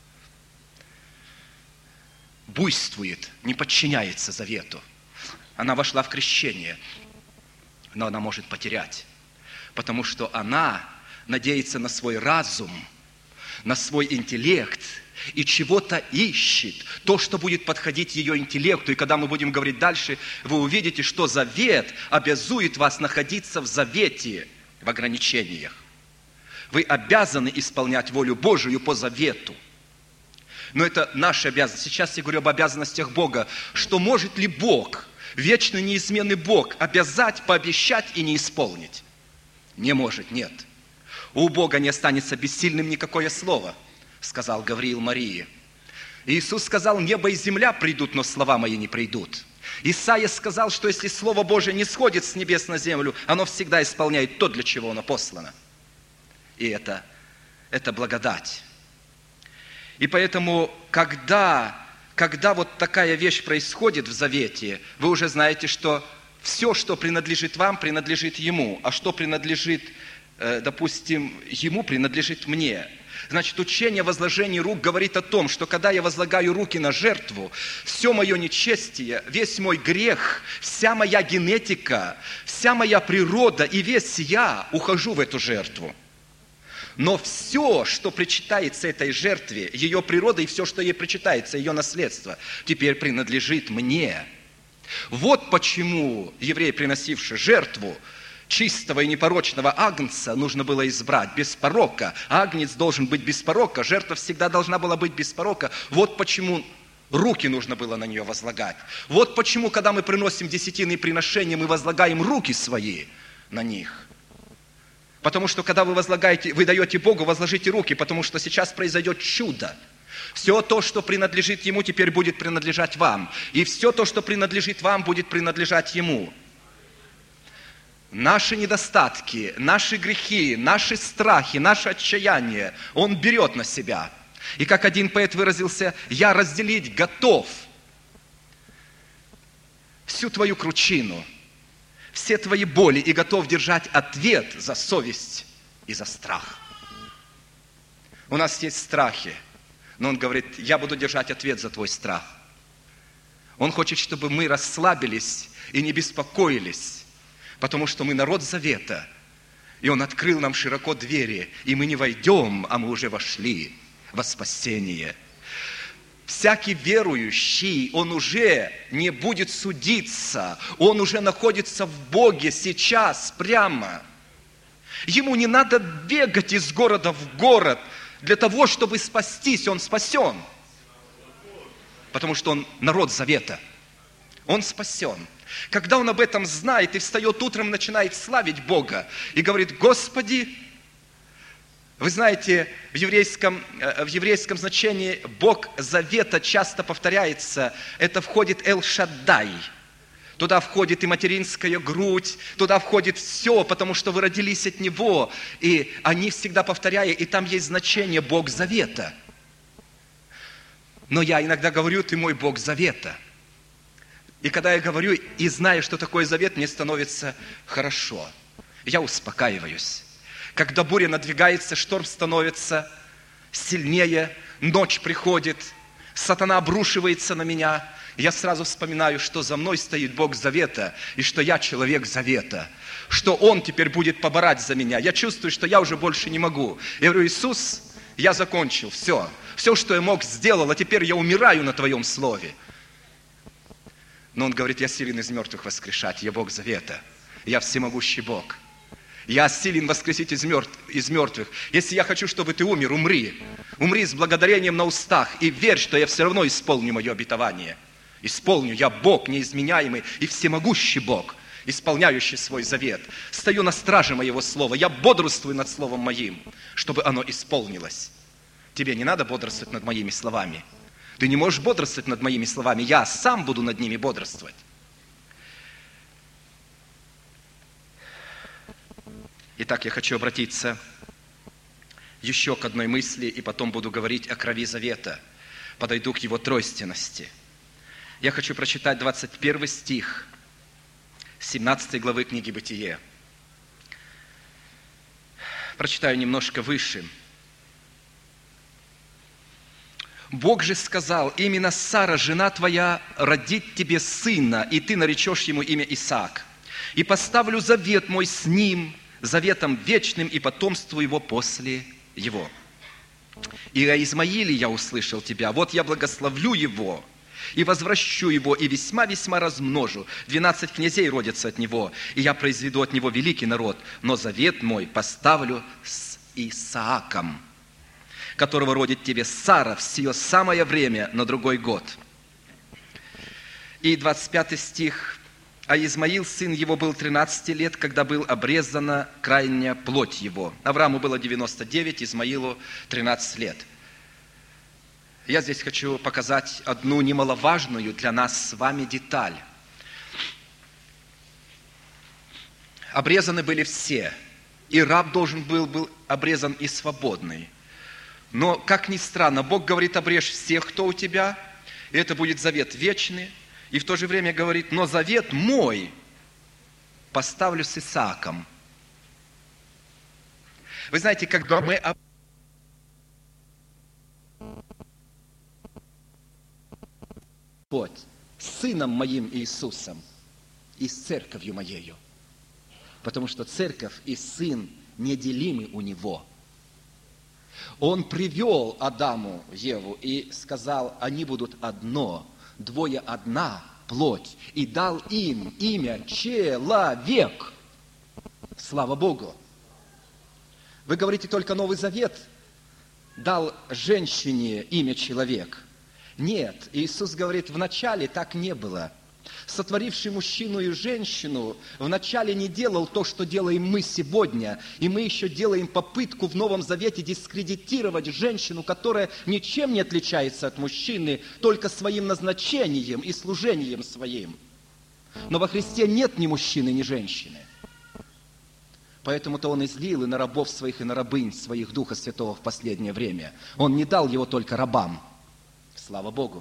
S1: буйствует, не подчиняется завету. Она вошла в крещение, но она может потерять, потому что она надеется на свой разум, на свой интеллект и чего-то ищет, то, что будет подходить ее интеллекту. И когда мы будем говорить дальше, вы увидите, что завет обязует вас находиться в завете, в ограничениях. Вы обязаны исполнять волю Божию по завету. Но это наша обязанность. Сейчас я говорю об обязанностях Бога. Что может ли Бог, вечный неизменный Бог, обязать, пообещать и не исполнить? Не может, нет. У Бога не останется бессильным никакое слово, сказал Гавриил Марии. Иисус сказал: небо и земля придут, но слова мои не придут. Исаия сказал, что если Слово Божие не сходит с небес на землю, оно всегда исполняет то, для чего оно послано. И это, это благодать. И поэтому, когда, когда вот такая вещь происходит в завете, вы уже знаете, что все, что принадлежит вам, принадлежит Ему, а что принадлежит, допустим, Ему, принадлежит мне. Значит, учение о возложении рук говорит о том, что когда я возлагаю руки на жертву, все мое нечестие, весь мой грех, вся моя генетика, вся моя природа и весь я ухожу в эту жертву. Но все, что причитается этой жертве, ее природа и все, что ей причитается, ее наследство, теперь принадлежит мне. Вот почему еврей, приносивший жертву, чистого и непорочного агнца нужно было избрать, без порока. Агнец должен быть без порока, жертва всегда должна была быть без порока. Вот почему руки нужно было на нее возлагать. Вот почему, когда мы приносим десятинные приношения, мы возлагаем руки свои на них. Потому что, когда вы возлагаете, вы даете Богу, возложите руки, потому что сейчас произойдет чудо. Все то, что принадлежит Ему, теперь будет принадлежать вам. И все то, что принадлежит вам, будет принадлежать Ему. Наши недостатки, наши грехи, наши страхи, наше отчаяние Он берет на себя. И как один поэт выразился, я разделить готов всю твою кручину, все твои боли и готов держать ответ за совесть и за страх. У нас есть страхи, но Он говорит, я буду держать ответ за твой страх. Он хочет, чтобы мы расслабились и не беспокоились, потому что мы народ завета, и Он открыл нам широко двери, и мы не войдем, а мы уже вошли во спасение. Всякий верующий, он уже не будет судиться, он уже находится в Боге сейчас, прямо. Ему не надо бегать из города в город для того, чтобы спастись, он спасен. Потому что он народ завета, он спасен. Когда он об этом знает и встает утром, начинает славить Бога и говорит, Господи, вы знаете, в еврейском, в еврейском значении Бог завета часто повторяется, это входит Эл-Шаддай. Туда входит и материнская грудь, туда входит все, потому что вы родились от Него. И они всегда повторяя, и там есть значение Бог завета. Но я иногда говорю, ты мой Бог завета. И когда я говорю и знаю, что такое завет, мне становится хорошо. Я успокаиваюсь. Когда буря надвигается, шторм становится сильнее, ночь приходит, сатана обрушивается на меня, я сразу вспоминаю, что за мной стоит Бог завета, и что я человек завета, что Он теперь будет поборать за меня. Я чувствую, что я уже больше не могу. Я говорю, Иисус, я закончил, все. Все, что я мог, сделал, а теперь я умираю на Твоем слове. Но Он говорит, я силен из мертвых воскрешать, я Бог завета, я всемогущий Бог. Я силен воскресить из мертвых. Если я хочу, чтобы ты умер, умри. Умри с благодарением на устах и верь, что я все равно исполню мое обетование. Исполню. Я Бог неизменяемый и всемогущий Бог, исполняющий свой завет. Стою на страже моего слова. Я бодрствую над словом моим, чтобы оно исполнилось. Тебе не надо бодрствовать над моими словами. Ты не можешь бодрствовать над моими словами. Я сам буду над ними бодрствовать. Итак, я хочу обратиться еще к одной мысли, и потом буду говорить о крови завета. Подойду к его тройственности. Я хочу прочитать двадцать первый стих семнадцатой главы книги «Бытие». Прочитаю немножко выше. «Бог же сказал, именно Сара, жена твоя, родит тебе сына, и ты наречешь ему имя Исаак. И поставлю завет мой с ним, заветом вечным и потомству его после его. И о Измаиле я услышал тебя, вот я благословлю его, и возвращу его, и весьма-весьма размножу. Двенадцать князей родятся от него, и я произведу от него великий народ, но завет мой поставлю с Исааком, которого родит тебе Сара в сие самое время на другой год». И двадцать пятый стих. «А Измаил, сын его, был тринадцати лет, когда был обрезана крайняя плоть его». Аврааму было девяносто девять, Измаилу тринадцать лет. Я здесь хочу показать одну немаловажную для нас с вами деталь. Обрезаны были все. И раб должен был, был обрезан, и свободный. Но, как ни странно, Бог говорит: обрежь всех, кто у тебя, и это будет завет вечный. И в то же время говорит: но завет мой поставлю с Исааком. Вы знаете, когда мы Господь с Сыном моим Иисусом и с Церковью моею, потому что Церковь и Сын неделимы у Него. Он привел Адаму, Еву и сказал: они будут одно, двое одна плоть, и дал им имя человек. Слава Богу! Вы говорите, только Новый Завет дал женщине имя человек. Нет, Иисус говорит, вначале так не было. Сотворивший мужчину и женщину вначале не делал то, что делаем мы сегодня. И мы еще делаем попытку в Новом Завете дискредитировать женщину, которая ничем не отличается от мужчины, только своим назначением и служением своим. Но во Христе нет ни мужчины, ни женщины. Поэтому-то Он излил и на рабов своих, и на рабынь своих Духа Святого в последнее время. Он не дал его только рабам. Слава Богу!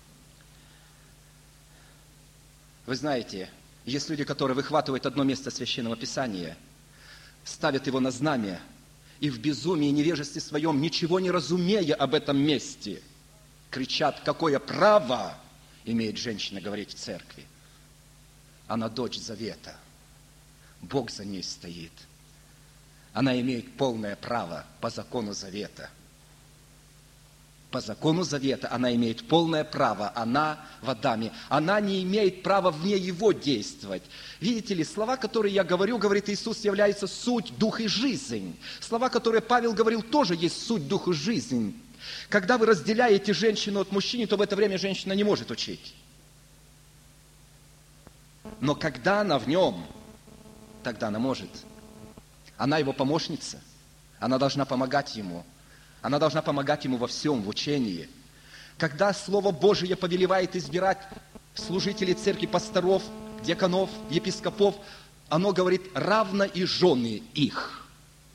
S1: Вы знаете, есть люди, которые выхватывают одно место Священного Писания, ставят его на знамя, и в безумии и невежестве своем, ничего не разумея об этом месте, кричат: какое право имеет женщина говорить в церкви? Она дочь завета. Бог за ней стоит. Она имеет полное право по закону завета. По закону завета она имеет полное право, она в Адаме. Она не имеет права вне его действовать. Видите ли, слова, которые я говорю, говорит Иисус, являются суть, дух и жизнь. Слова, которые Павел говорил, тоже есть суть, дух и жизнь. Когда вы разделяете женщину от мужчины, то в это время женщина не может учить. Но когда она в нем, тогда она может. Она его помощница. Она должна помогать ему. Она должна помогать ему во всем, в учении. Когда Слово Божие повелевает избирать служителей церкви, пасторов, диаконов, епископов, оно говорит: равно и жены их.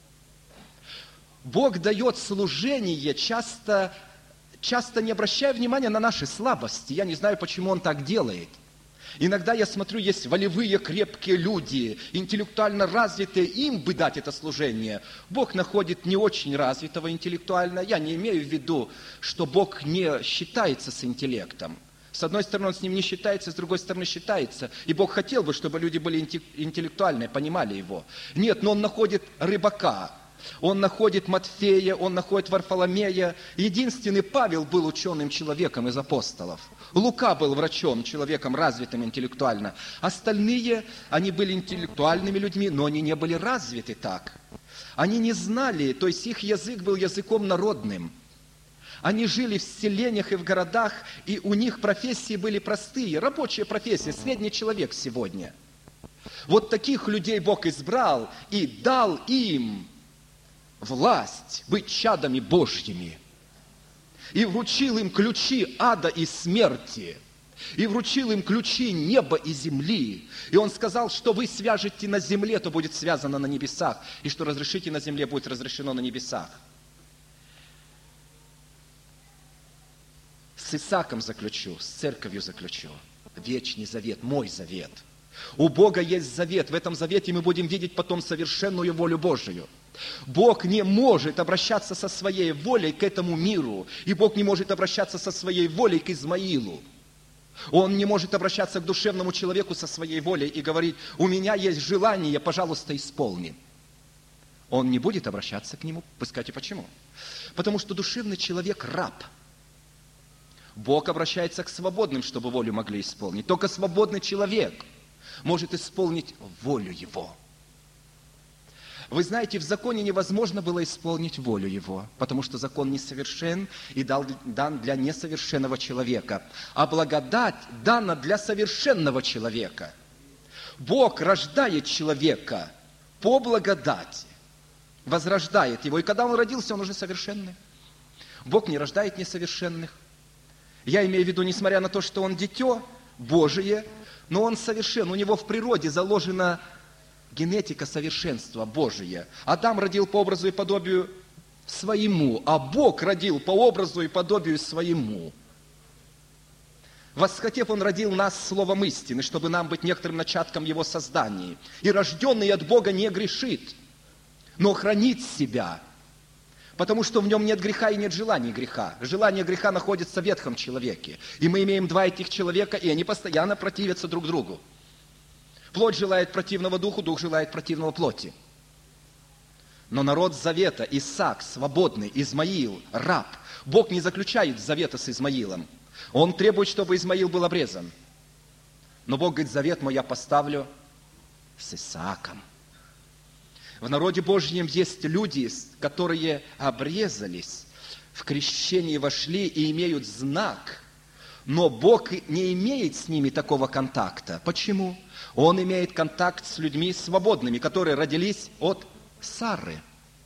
S1: Бог дает служение, часто, часто не обращая внимания на наши слабости. Я не знаю, почему Он так делает. Иногда я смотрю, есть волевые, крепкие люди, интеллектуально развитые, им бы дать это служение. Бог находит не очень развитого интеллектуально. Я не имею в виду, что Бог не считается с интеллектом. С одной стороны, Он с ним не считается, с другой стороны, считается. И Бог хотел бы, чтобы люди были интеллектуальные, понимали Его. Нет, но Он находит рыбака. Он находит Матфея, он находит Варфоломея. Единственный Павел был ученым человеком из апостолов. Лука был врачом, человеком развитым интеллектуально. Остальные, они были интеллектуальными людьми, но они не были развиты так. Они не знали, то есть их язык был языком народным. Они жили в селениях и в городах, и у них профессии были простые, рабочие профессии, средний человек сегодня. Вот таких людей Бог избрал и дал им власть быть чадами Божьими. И вручил им ключи ада и смерти. И вручил им ключи неба и земли. И Он сказал, что вы свяжете на земле, то будет связано на небесах. И что разрешите на земле, будет разрешено на небесах. С Исааком заключу, с церковью заключу. Вечный завет, мой завет. У Бога есть завет. В этом завете мы будем видеть потом совершенную волю Божию. Бог не может обращаться со своей волей к этому миру. И Бог не может обращаться со своей волей к Измаилу. Он не может обращаться к душевному человеку со своей волей и говорить: у меня есть желание, пожалуйста, исполни. Он не будет обращаться к нему. Вы скажете, почему? Потому что душевный человек раб. Бог обращается к свободным, чтобы волю могли исполнить. Только свободный человек может исполнить волю Его. Вы знаете, в законе невозможно было исполнить волю Его, потому что закон несовершен и дан для несовершенного человека. А благодать дана для совершенного человека. Бог рождает человека по благодати, возрождает его. И когда он родился, он уже совершенный. Бог не рождает несовершенных. Я имею в виду, несмотря на то, что он дитё Божие, но он совершен. У него в природе заложено генетика совершенства Божия. Адам родил по образу и подобию своему, а Бог родил по образу и подобию своему. Восхотев, Он родил нас словом истины, чтобы нам быть некоторым начатком Его создания. И рожденный от Бога не грешит, но хранит себя, потому что в нем нет греха и нет желания греха. Желание греха находится в ветхом человеке. И мы имеем два этих человека, и они постоянно противятся друг другу. Плоть желает противного духу, дух желает противного плоти. Но народ завета, Исаак, свободный, Измаил, раб, Бог не заключает завета с Измаилом. Он требует, чтобы Измаил был обрезан. Но Бог говорит, завет мой я поставлю с Исааком. В народе Божьем есть люди, которые обрезались, в крещение вошли и имеют знак, но Бог не имеет с ними такого контакта. Почему? Он имеет контакт с людьми свободными, которые родились от Сары.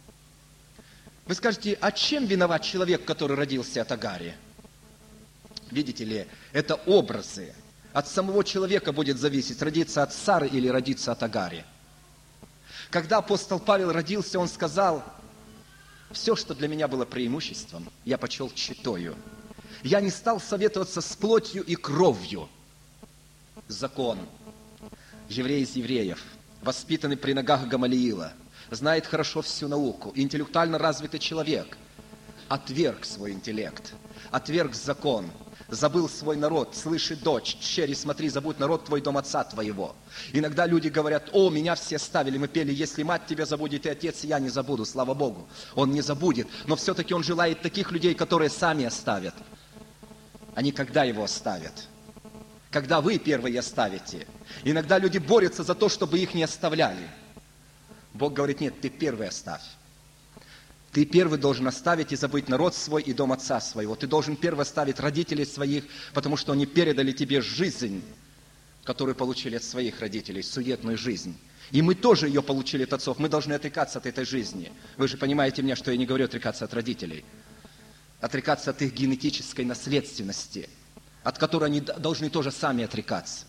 S1: Вы скажете, а чем виноват человек, который родился от Агари? Видите ли, это образы. От самого человека будет зависеть, родиться от Сары или родиться от Агари. Когда апостол Павел родился, он сказал, все, что для меня было преимуществом, я почел тщетою. Я не стал советоваться с плотью и кровью. Закон. Еврей из евреев, воспитанный при ногах Гамалиила, знает хорошо всю науку, интеллектуально развитый человек, отверг свой интеллект, отверг закон, забыл свой народ, слыши, дочь, чери, смотри, забудь народ твой, дом отца твоего. Иногда люди говорят, о, меня все ставили, мы пели, если мать тебя забудет и отец, я не забуду, слава Богу. Он не забудет, но все-таки он желает таких людей, которые сами оставят. Они когда его оставят? Когда вы первые оставите. Иногда люди борются за то, чтобы их не оставляли. Бог говорит, нет, ты первый оставь. Ты первый должен оставить и забыть народ свой и дом отца своего. Ты должен первый оставить родителей своих, потому что они передали тебе жизнь, которую получили от своих родителей, суетную жизнь. И мы тоже ее получили от отцов. Мы должны отрекаться от этой жизни. Вы же понимаете меня, что я не говорю отрекаться от родителей. Отрекаться от их генетической наследственности, от которой они должны тоже сами отрекаться.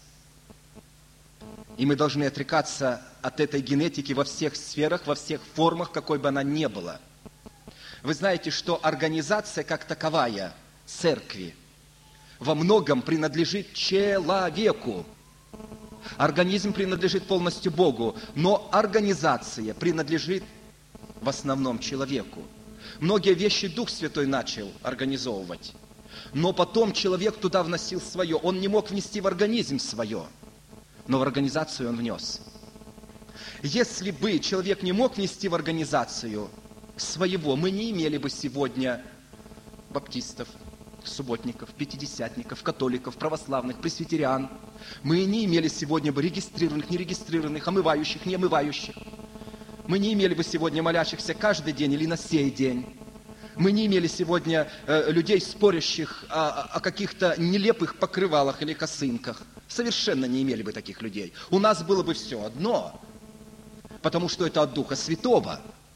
S1: И мы должны отрекаться от этой генетики во всех сферах, во всех формах, какой бы она ни была. Вы знаете, что организация как таковая, церкви, во многом принадлежит человеку. Организм принадлежит полностью Богу, но организация принадлежит в основном человеку. Многие вещи Дух Святой начал организовывать, но потом человек туда вносил свое. Он не мог внести в организм свое, но в организацию он внес. Если бы человек не мог внести в организацию своего, мы не имели бы сегодня баптистов, субботников, пятидесятников, католиков, православных, пресвитериан. Мы не имели сегодня бы регистрированных, нерегистрированных, омывающих, не омывающих. Мы не имели бы сегодня молящихся каждый день или на сей день. Мы не имели сегодня э, людей, спорящих о, о каких-то нелепых покрывалах или косынках. Совершенно не имели бы таких людей. У нас было бы все одно, потому что это от Духа Святого.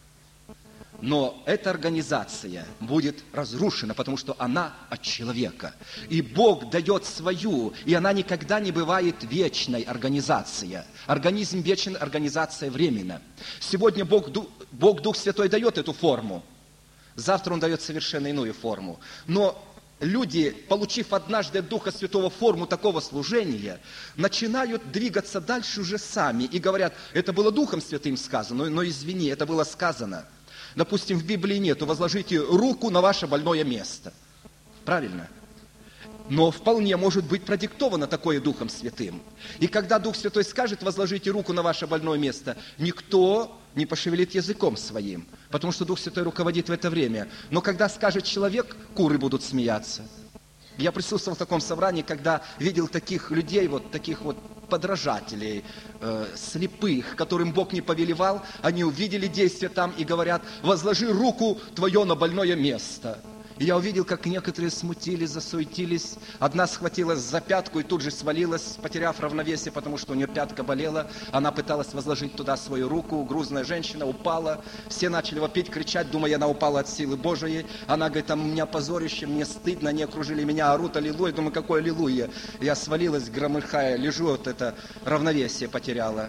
S1: Но эта организация будет разрушена, потому что она от человека. И Бог дает свою, и она никогда не бывает вечной организацией. Организм вечен, организация временна. Сегодня Бог, Бог Дух Святой дает эту форму. Завтра Он дает совершенно иную форму. Но люди, получив однажды от Духа Святого форму такого служения, начинают двигаться дальше уже сами и говорят, это было Духом Святым сказано, но, но извини, это было сказано. Допустим, в Библии нету, возложите руку на ваше больное место. Правильно? Но вполне может быть продиктовано такое Духом Святым. И когда Дух Святой скажет, возложите руку на ваше больное место, никто не пошевелит языком своим, потому что Дух Святой руководит в это время. Но когда скажет человек, куры будут смеяться. Я присутствовал в таком собрании, когда видел таких людей, вот таких вот подражателей, э, слепых, которым Бог не повелевал, они увидели действие там и говорят, возложи руку твое на больное место. И я увидел, как некоторые смутились, засуетились. Одна схватилась за пятку и тут же свалилась, потеряв равновесие, потому что у нее пятка болела. Она пыталась возложить туда свою руку. Грузная женщина упала. Все начали вопить, кричать, думая, она упала от силы Божией. Она говорит, там у меня позорище, мне стыдно, они окружили меня, орут, аллилуйя. Думаю, какое аллилуйя. Я свалилась, громыхая, лежу, вот это равновесие потеряла.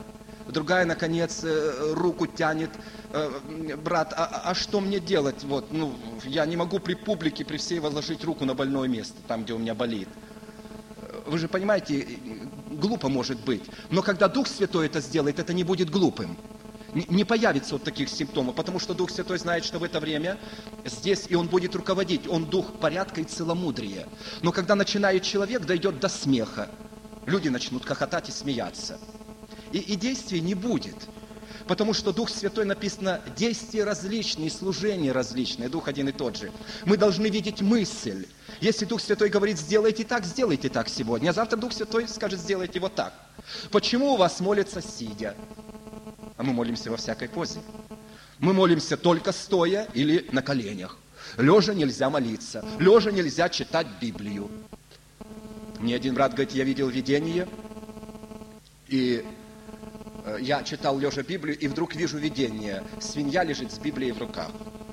S1: Другая, наконец, руку тянет. Брат, а, а что мне делать? Вот, ну, я не могу при публике, при всей возложить руку на больное место, там, где у меня болит. Вы же понимаете, глупо может быть. Но когда Дух Святой это сделает, это не будет глупым. Не появится вот таких симптомов, потому что Дух Святой знает, что в это время здесь, и Он будет руководить. Он Дух порядка и целомудрия. Но когда начинает человек, дойдет до смеха. Люди начнут хохотать и смеяться. И, и действий не будет. Потому что Дух Святой, написано, действия различные, служения различные, Дух один и тот же. Мы должны видеть мысль. Если Дух Святой говорит, сделайте так, сделайте так сегодня. А завтра Дух Святой скажет, сделайте вот так. Почему у вас молятся сидя? А мы молимся во всякой позе. Мы молимся только стоя или на коленях. Лежа нельзя молиться. Лежа нельзя читать Библию. Мне один брат говорит, я видел видение, и я читал лежа Библию, и вдруг вижу видение. Свинья лежит с Библией в руках.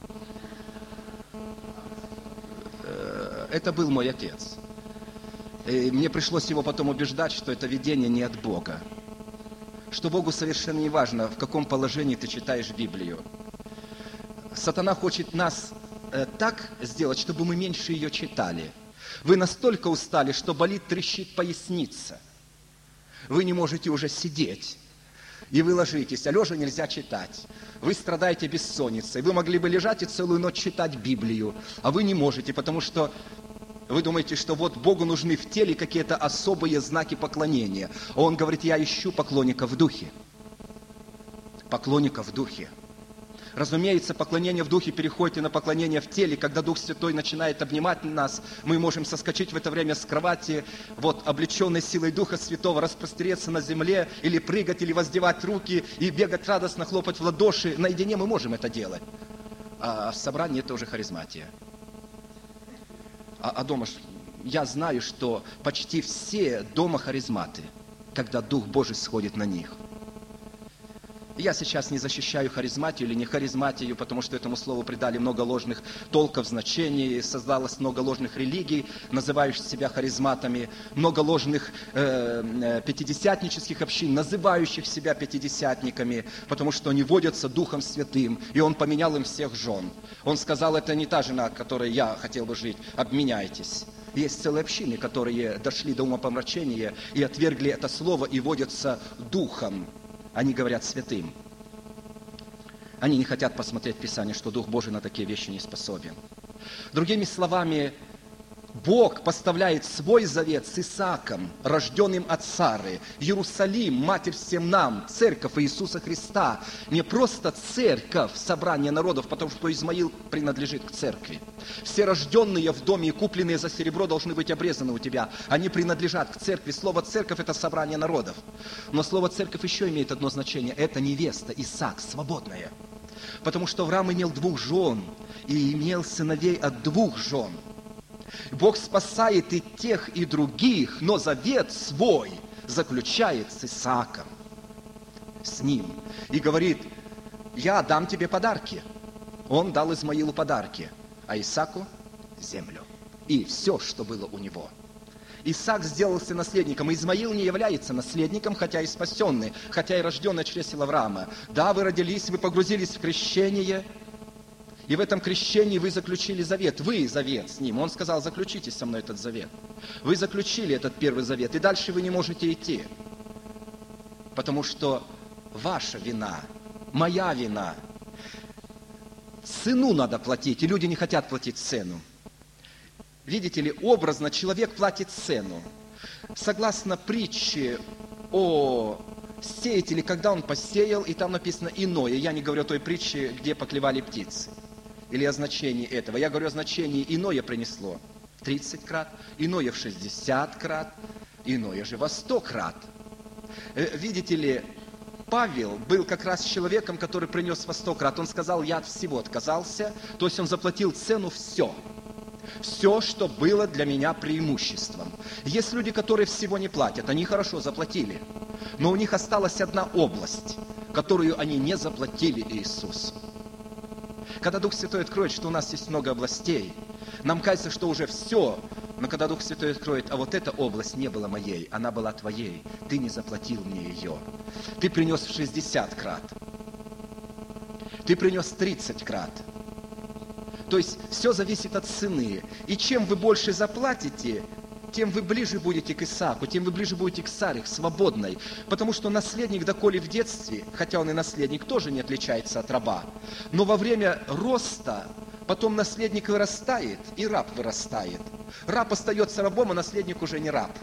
S1: Это был мой отец. И мне пришлось его потом убеждать, что это видение не от Бога. Что Богу совершенно не важно, в каком положении ты читаешь Библию. Сатана хочет нас э, так сделать, чтобы мы меньше ее читали. Вы настолько устали, что болит, трещит поясница. Вы не можете уже сидеть. И вы ложитесь, а лежа нельзя читать. Вы страдаете бессонницей. Вы могли бы лежать и целую ночь читать Библию, а вы не можете, потому что вы думаете, что вот Богу нужны в теле какие-то особые знаки поклонения. А Он говорит, я ищу поклонников в духе. Поклонников в духе. Разумеется, поклонение в духе переходит и на поклонение в теле. Когда Дух Святой начинает обнимать нас, мы можем соскочить в это время с кровати, вот, облеченной силой Духа Святого, распростереться на земле, или прыгать, или воздевать руки, и бегать радостно, хлопать в ладоши. Наедине мы можем это делать. А в собрании это уже харизматия. А, а дома, я знаю, что почти все дома харизматы, когда Дух Божий сходит на них. Я сейчас не защищаю харизматию или не харизматию, потому что этому слову придали много ложных толков, значений, создалось много ложных религий, называющих себя харизматами, много ложных э, пятидесятнических общин, называющих себя пятидесятниками, потому что они водятся Духом Святым, и Он поменял им всех жен. Он сказал, это не та жена, которой я хотел бы жить, обменяйтесь. Есть целые общины, которые дошли до умопомрачения и отвергли это слово и водятся Духом. Они говорят святым. Они не хотят посмотреть Писание, что Дух Божий на такие вещи не способен. Другими словами, Бог поставляет свой завет с Исааком, рожденным от Сары. Иерусалим, Матерь всем нам, Церковь Иисуса Христа. Не просто церковь, собрание народов, потому что Измаил принадлежит к церкви. Все рожденные в доме и купленные за серебро должны быть обрезаны у тебя. Они принадлежат к церкви. Слово «церковь» – это собрание народов. Но слово «церковь» еще имеет одно значение. Это невеста, Исаак, свободная. Потому что Авраам имел двух жен и имел сыновей от двух жен. Бог спасает и тех, и других, но завет свой заключает с Исааком, с ним. И говорит, я дам тебе подарки. Он дал Измаилу подарки, а Исааку землю. И все, что было у него. Исаак сделался наследником. Измаил не является наследником, хотя и спасенный, хотя и рожденный от чресел Авраама. Да, вы родились, вы погрузились в крещение, и в этом крещении вы заключили завет. Вы завет с ним. Он сказал, заключите со мной этот завет. Вы заключили этот первый завет, и дальше вы не можете идти. Потому что ваша вина, моя вина. Цену надо платить, и люди не хотят платить цену. Видите ли, образно человек платит цену. Согласно притче о сеятеле, когда он посеял, и там написано иное. Я не говорю о той притче, где поклевали птицы. Или о значении этого. Я говорю о значении иное принесло в тридцать крат, иное в шестьдесят крат, иное же во сто крат. Видите ли, Павел был как раз человеком, который принес во сто крат. Он сказал, я от всего отказался, то есть он заплатил цену все. Все, что было для меня преимуществом. Есть люди, которые всего не платят, они хорошо заплатили. Но у них осталась одна область, которую они не заплатили Иисусу. Когда Дух Святой откроет, что у нас есть много областей, Нам кажется, что уже все, но когда Дух Святой откроет, а вот эта область не была моей, она была твоей, ты не заплатил мне ее. Ты принес в шестьдесят крат. Ты принес тридцать крат. То есть все зависит от цены. И чем вы больше заплатите, тем вы ближе будете к Исааку, тем вы ближе будете к Саре, к свободной. Потому что наследник, доколе в детстве, хотя он и наследник, тоже не отличается от раба. Но во время роста потом наследник вырастает, и раб вырастает. Раб остается рабом, а наследник уже не раб.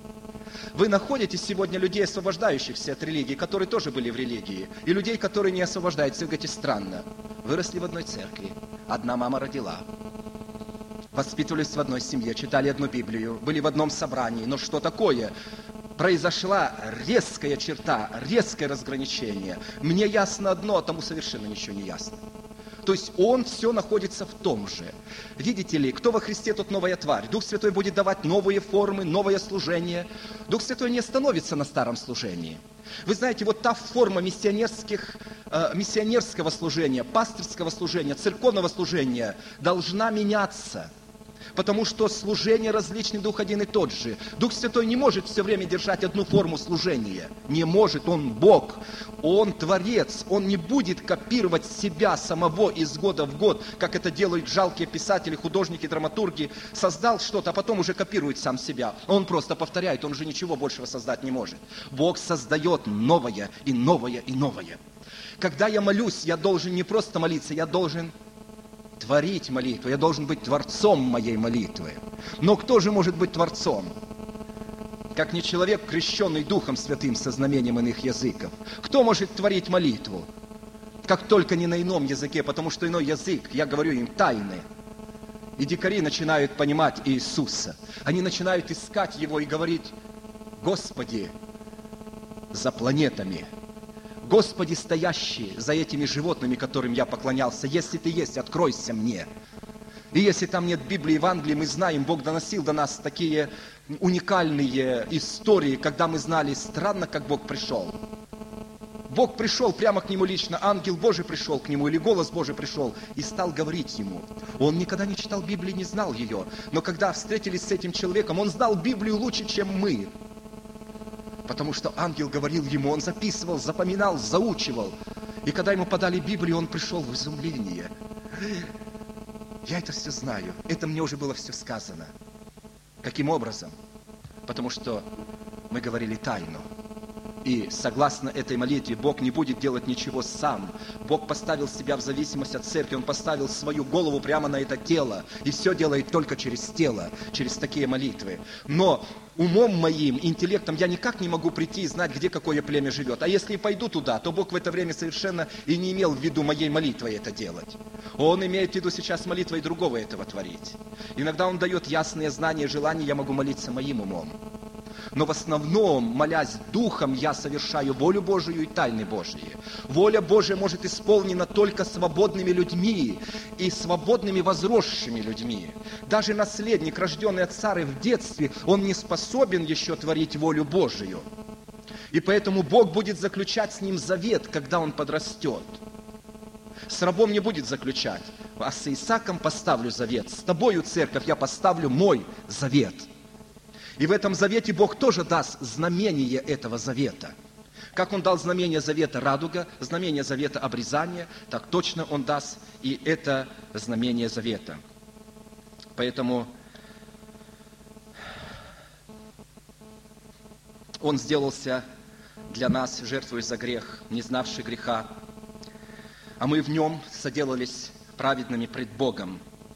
S1: Вы находите сегодня людей, освобождающихся от религии, которые тоже были в религии, и людей, которые не освобождаются. Вы говорите, странно. Выросли в одной церкви, одна мама родила. Воспитывались в одной семье, читали одну Библию, были в одном собрании. Но что такое? Произошла резкая черта, резкое разграничение. Мне ясно одно, а тому совершенно ничего не ясно. То есть он все находится в том же. Видите ли, кто во Христе, тот новая тварь. Дух Святой будет давать новые формы, новое служение. Дух Святой не остановится на старом служении. Вы знаете, вот та форма миссионерских, э, миссионерского служения, пастырского служения, церковного служения должна меняться. Потому что служение различный, Дух один и тот же. Дух Святой не может все время держать одну форму служения. Не может, Он Бог, Он Творец. Он не будет копировать себя самого из года в год, как это делают жалкие писатели, художники, драматурги. Создал что-то, а потом уже копирует сам себя. Он просто повторяет, он же ничего большего создать не может. Бог создает новое и новое и новое. Когда я молюсь, я должен не просто молиться, я должен творить молитву, я должен быть творцом моей молитвы. Но кто же может быть творцом? Как не человек, крещенный Духом Святым со знамением иных языков. Кто может творить молитву? Как только не на ином языке, потому что иной язык, я говорю им, тайны. И дикари начинают понимать Иисуса. Они начинают искать Его и говорить, Господи, за планетами, Господи, стоящий за этими животными, которым я поклонялся, если Ты есть, откройся мне. И если там нет Библии, Евангелия, мы знаем, Бог доносил до нас такие уникальные истории, когда мы знали, странно, как Бог пришел. Бог пришел прямо к нему лично, ангел Божий пришел к нему, или голос Божий пришел и стал говорить ему. Он никогда не читал Библию, не знал ее, но когда встретились с этим человеком, он знал Библию лучше, чем мы. Потому что ангел говорил ему, он записывал, запоминал, заучивал. И когда ему подали Библию, он пришел в изумление. Я это все знаю, это мне уже было все сказано. Каким образом? Потому что мы говорили тайну. И согласно этой молитве, Бог не будет делать ничего сам. Бог поставил себя в зависимость от церкви, Он поставил свою голову прямо на это тело. И все делает только через тело, через такие молитвы. Но умом моим, интеллектом я никак не могу прийти и знать, где какое племя живет. А если и пойду туда, то Бог в это время совершенно и не имел в виду моей молитвой это делать. Он имеет в виду сейчас молитвой другого этого творить. Иногда Он дает ясные знания, желания, я могу молиться моим умом. Но в основном, молясь Духом, я совершаю волю Божию и тайны Божьи. Воля Божия может исполнена только свободными людьми и свободными возросшими людьми. Даже наследник, рожденный от Сары в детстве, он не способен еще творить волю Божию. И поэтому Бог будет заключать с ним завет, когда он подрастет. С рабом не будет заключать, а с Исааком поставлю завет. С тобою, церковь, я поставлю мой завет. И в этом завете Бог тоже даст знамение этого завета. Как Он дал знамение завета радуга, знамение завета обрезания, так точно Он даст и это знамение завета. Поэтому Он сделался для нас жертвой за грех, не знавший греха, а мы в Нем соделались праведными пред Богом.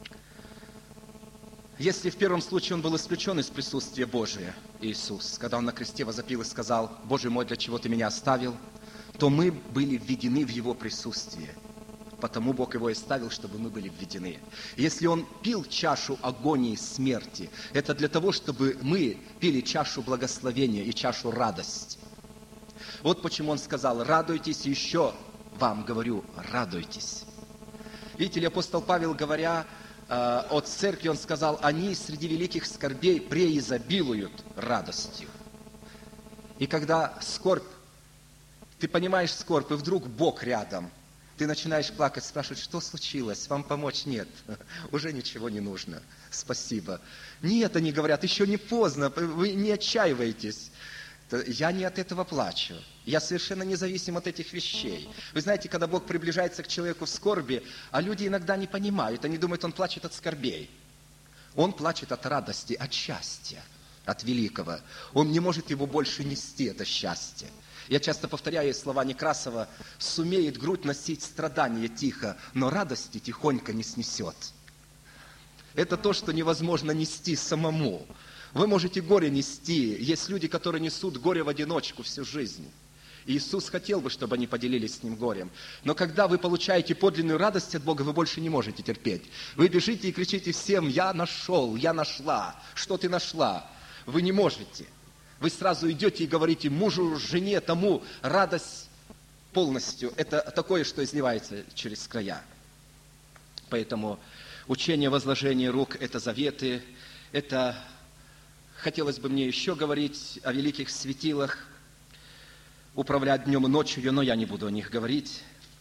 S1: Если в первом случае Он был исключен из присутствия Божия, Иисус, когда Он на кресте возопил и сказал, «Боже мой, для чего Ты меня оставил?», то мы были введены в Его присутствие. Потому Бог Его и ставил, чтобы мы были введены. Если Он пил чашу агонии смерти, это для того, чтобы мы пили чашу благословения и чашу радости. Вот почему Он сказал, радуйтесь, еще вам говорю, радуйтесь. Видите ли, апостол Павел, говоря от церкви, он сказал, они среди великих скорбей преизобилуют радостью. И когда скорбь, ты понимаешь скорбь, и вдруг Бог рядом, Ты начинаешь плакать, спрашивать, что случилось, вам помочь? Нет, уже ничего не нужно, спасибо. Нет, они говорят, еще не поздно, вы не отчаивайтесь. Я не от этого плачу. Я совершенно независим от этих вещей. Вы знаете, когда Бог приближается к человеку в скорби, а люди иногда не понимают, они думают, он плачет от скорбей. Он плачет от радости, от счастья, от великого. Он не может его больше нести, это счастье. Я часто повторяю слова Некрасова: «Сумеет грудь носить страдания тихо, но радости тихонько не снесет». Это то, что невозможно нести самому. Вы можете горе нести. Есть люди, которые несут горе в одиночку всю жизнь. И Иисус хотел бы, чтобы они поделились с Ним горем. Но когда вы получаете подлинную радость от Бога, вы больше не можете терпеть. Вы бежите и кричите всем: «Я нашел, я нашла». Что ты нашла? Вы не можете. Вы сразу идете и говорите мужу, жене, тому, радость полностью. Это такое, что изливается через края. Поэтому учение возложения рук – это заветы, это... Хотелось бы мне еще говорить о великих светилах, управлять днем и ночью, но я не буду о них говорить.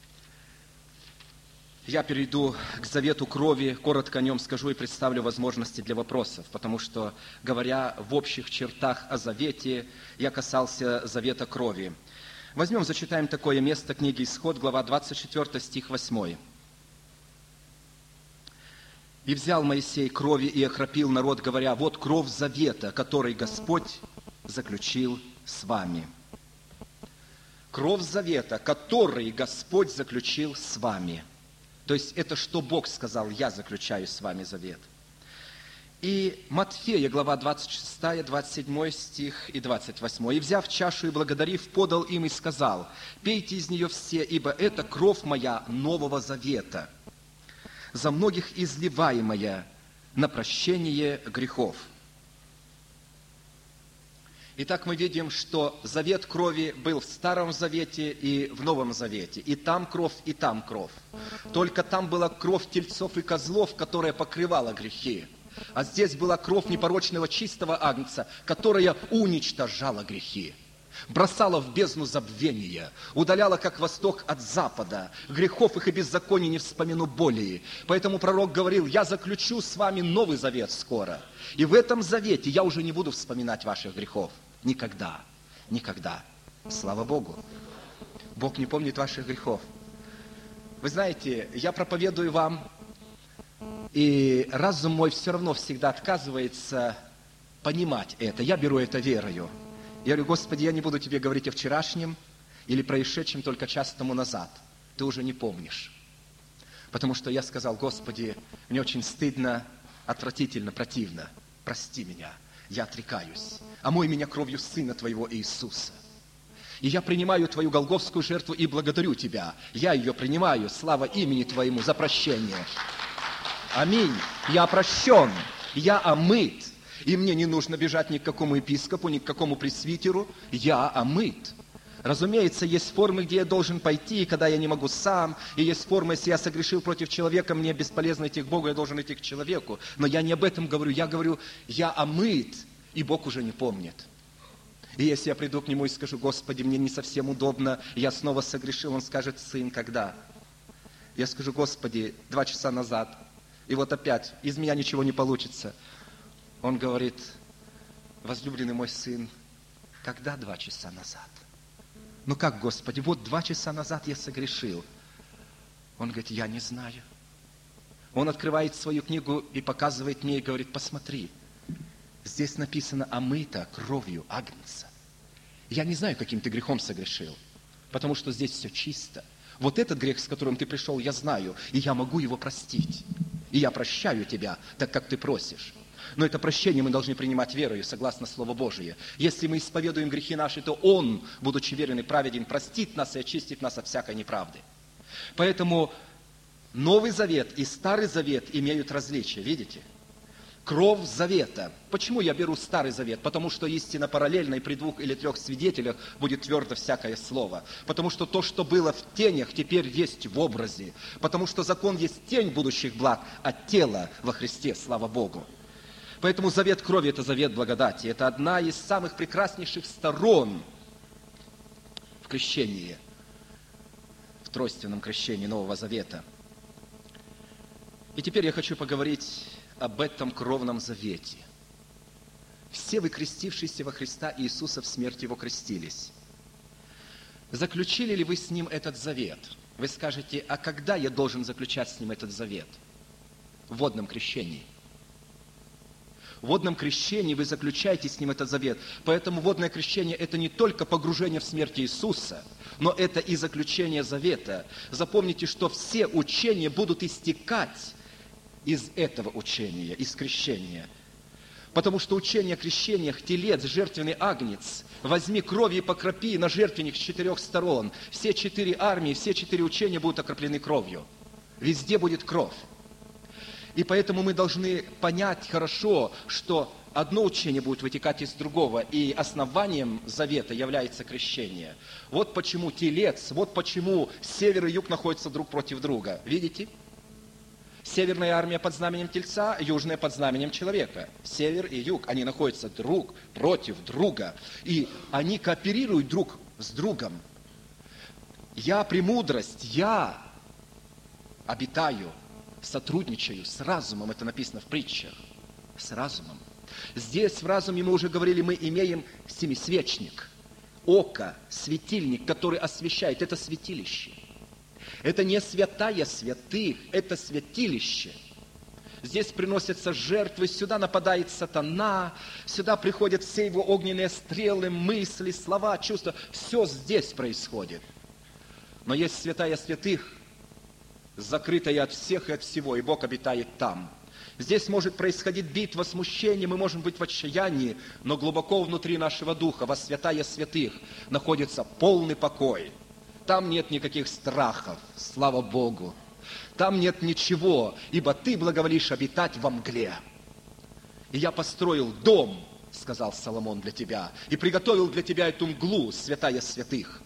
S1: Я перейду к завету крови, коротко о нем скажу и представлю возможности для вопросов, потому что, говоря в общих чертах о завете, я касался завета крови. Возьмем, зачитаем такое место книги Исход, глава двадцать четыре, стих восемь. «И взял Моисей крови и окропил народ, говоря: вот кровь завета, который Господь заключил с вами». Кровь завета, который Господь заключил с вами. То есть это что Бог сказал: я заключаю с вами завет. И Матфея, глава двадцать шесть, двадцать семь стих и двадцать восемь. «И, взяв чашу и благодарив, подал им и сказал: пейте из нее все, ибо это кровь моя нового завета, за многих изливаемая на прощение грехов». Итак, мы видим, что завет крови был в Старом Завете и в Новом Завете. И там кровь, и там кровь. Только там была кровь тельцов и козлов, которая покрывала грехи. А здесь была кровь непорочного чистого агнца, которая уничтожала грехи. Бросала в бездну забвения, удаляла, как восток от запада. Грехов их и беззаконий не вспомину более. Поэтому пророк говорил: я заключу с вами новый завет скоро. И в этом завете я уже не буду вспоминать ваших грехов. Никогда. Никогда. Слава Богу. Бог не помнит ваших грехов. Вы знаете, я проповедую вам, и разум мой все равно всегда отказывается понимать это. Я беру это верою. Я говорю: Господи, я не буду тебе говорить о вчерашнем или происшедшем только час тому назад. Ты уже не помнишь. Потому что я сказал: Господи, мне очень стыдно, отвратительно, противно. Прости меня, я отрекаюсь. Омой меня кровью Сына Твоего Иисуса. И я принимаю Твою голгофскую жертву и благодарю Тебя. Я ее принимаю, слава имени Твоему, за прощение. Аминь. Я прощен, я омыт. И мне не нужно бежать ни к какому епископу, ни к какому пресвитеру. Я омыт. Разумеется, есть формы, где я должен пойти, и когда я не могу сам. И есть формы, если я согрешил против человека, мне бесполезно идти к Богу, я должен идти к человеку. Но я не об этом говорю. Я говорю: я омыт, и Бог уже не помнит. И если я приду к Нему и скажу: Господи, мне не совсем удобно, я снова согрешил, Он скажет: сын, когда? Я скажу: Господи, два часа назад. И вот опять, из меня ничего не получится. Он говорит: возлюбленный мой сын, когда два часа назад? Ну как, Господи, вот два часа назад я согрешил. Он говорит: я не знаю. Он открывает свою книгу и показывает мне и говорит: посмотри, здесь написано: омыто кровью агнца. Я не знаю, каким ты грехом согрешил, потому что здесь все чисто. Вот этот грех, с которым ты пришел, я знаю, и я могу его простить. И я прощаю тебя, так как ты просишь. Но это прощение мы должны принимать верою, согласно Слову Божие. Если мы исповедуем грехи наши, то Он, будучи верен и праведен, простит нас и очистит нас от всякой неправды. Поэтому Новый Завет и Старый Завет имеют различия, видите? Кровь завета. Почему я беру Старый Завет? Потому что истина параллельна, и при двух или трех свидетелях будет твердо всякое слово. Потому что то, что было в тенях, теперь есть в образе. Потому что закон есть тень будущих благ, а тело во Христе, слава Богу. Поэтому завет крови – это завет благодати. Это одна из самых прекраснейших сторон в крещении. тройственном крещении Нового Завета. И теперь я хочу поговорить об этом кровном завете. Все вы, крестившиеся во Христа Иисуса, в смерть Его крестились. Заключили ли вы с Ним этот завет? Вы скажете, а когда я должен заключать с Ним этот завет? В водном крещении. В водном крещении вы заключаете с Ним этот завет. Поэтому водное крещение – это не только погружение в смерть Иисуса, но это и заключение завета. Запомните, что все учения будут истекать из этого учения, из крещения. Потому что учение о крещениях, телец, жертвенный агнец, возьми кровь и покропи на жертвенник с четырех сторон. Все четыре армии, все четыре учения будут окроплены кровью. Везде будет кровь. И поэтому мы должны понять хорошо, что одно учение будет вытекать из другого, и основанием завета является крещение. Вот почему телец, вот почему север и юг находятся друг против друга. Видите? Северная армия под знаменем тельца, южная под знаменем человека. Север и юг, они находятся друг против друга. И они кооперируют друг с другом. Я премудрость, я обитаю, сотрудничаю с разумом. Это написано в притчах. С разумом. Здесь в разуме, мы уже говорили, мы имеем семисвечник. Око, светильник, который освещает. Это святилище. Это не святая святых, это святилище. Здесь приносятся жертвы, сюда нападает сатана, сюда приходят все его огненные стрелы, мысли, слова, чувства. Все здесь происходит. Но есть святая святых, закрытая от всех и от всего, и Бог обитает там. Здесь может происходить битва, смущение, мы можем быть в отчаянии, но глубоко внутри нашего духа, во святая святых, находится полный покой. Там нет никаких страхов, слава Богу. Там нет ничего, ибо ты благоволишь обитать во мгле. И я построил дом, сказал Соломон, для тебя, и приготовил для тебя эту мглу, святая святых.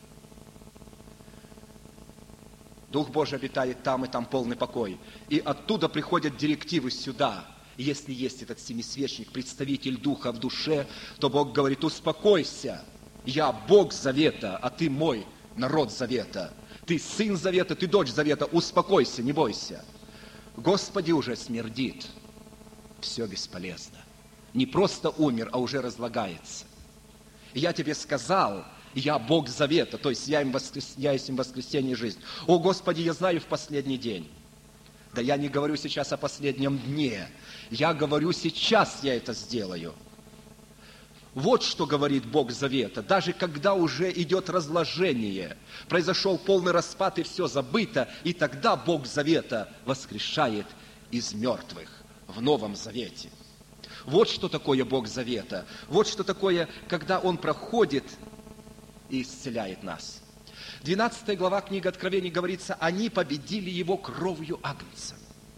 S1: Дух Божий обитает там, и там полный покой. И оттуда приходят директивы сюда. И если есть этот семисвечник, представитель Духа в душе, то Бог говорит, успокойся, я Бог завета, а ты мой народ завета. Ты сын завета, ты дочь завета. Успокойся, не бойся. Господи, уже смердит. Все бесполезно. Не просто умер, а уже разлагается. И я тебе сказал, я Бог завета, то есть я им, воскрес... я есть им воскресение и жизнь. О, Господи, я знаю в последний день. Да я не говорю сейчас о последнем дне. Я говорю, сейчас я это сделаю. Вот что говорит Бог завета. Даже когда уже идет разложение, произошел полный распад и все забыто, и тогда Бог завета воскрешает из мертвых в Новом Завете. Вот что такое Бог завета. Вот что такое, когда Он проходит и исцеляет нас. двенадцатая глава книги Откровений говорится, они победили Его кровью Агнца.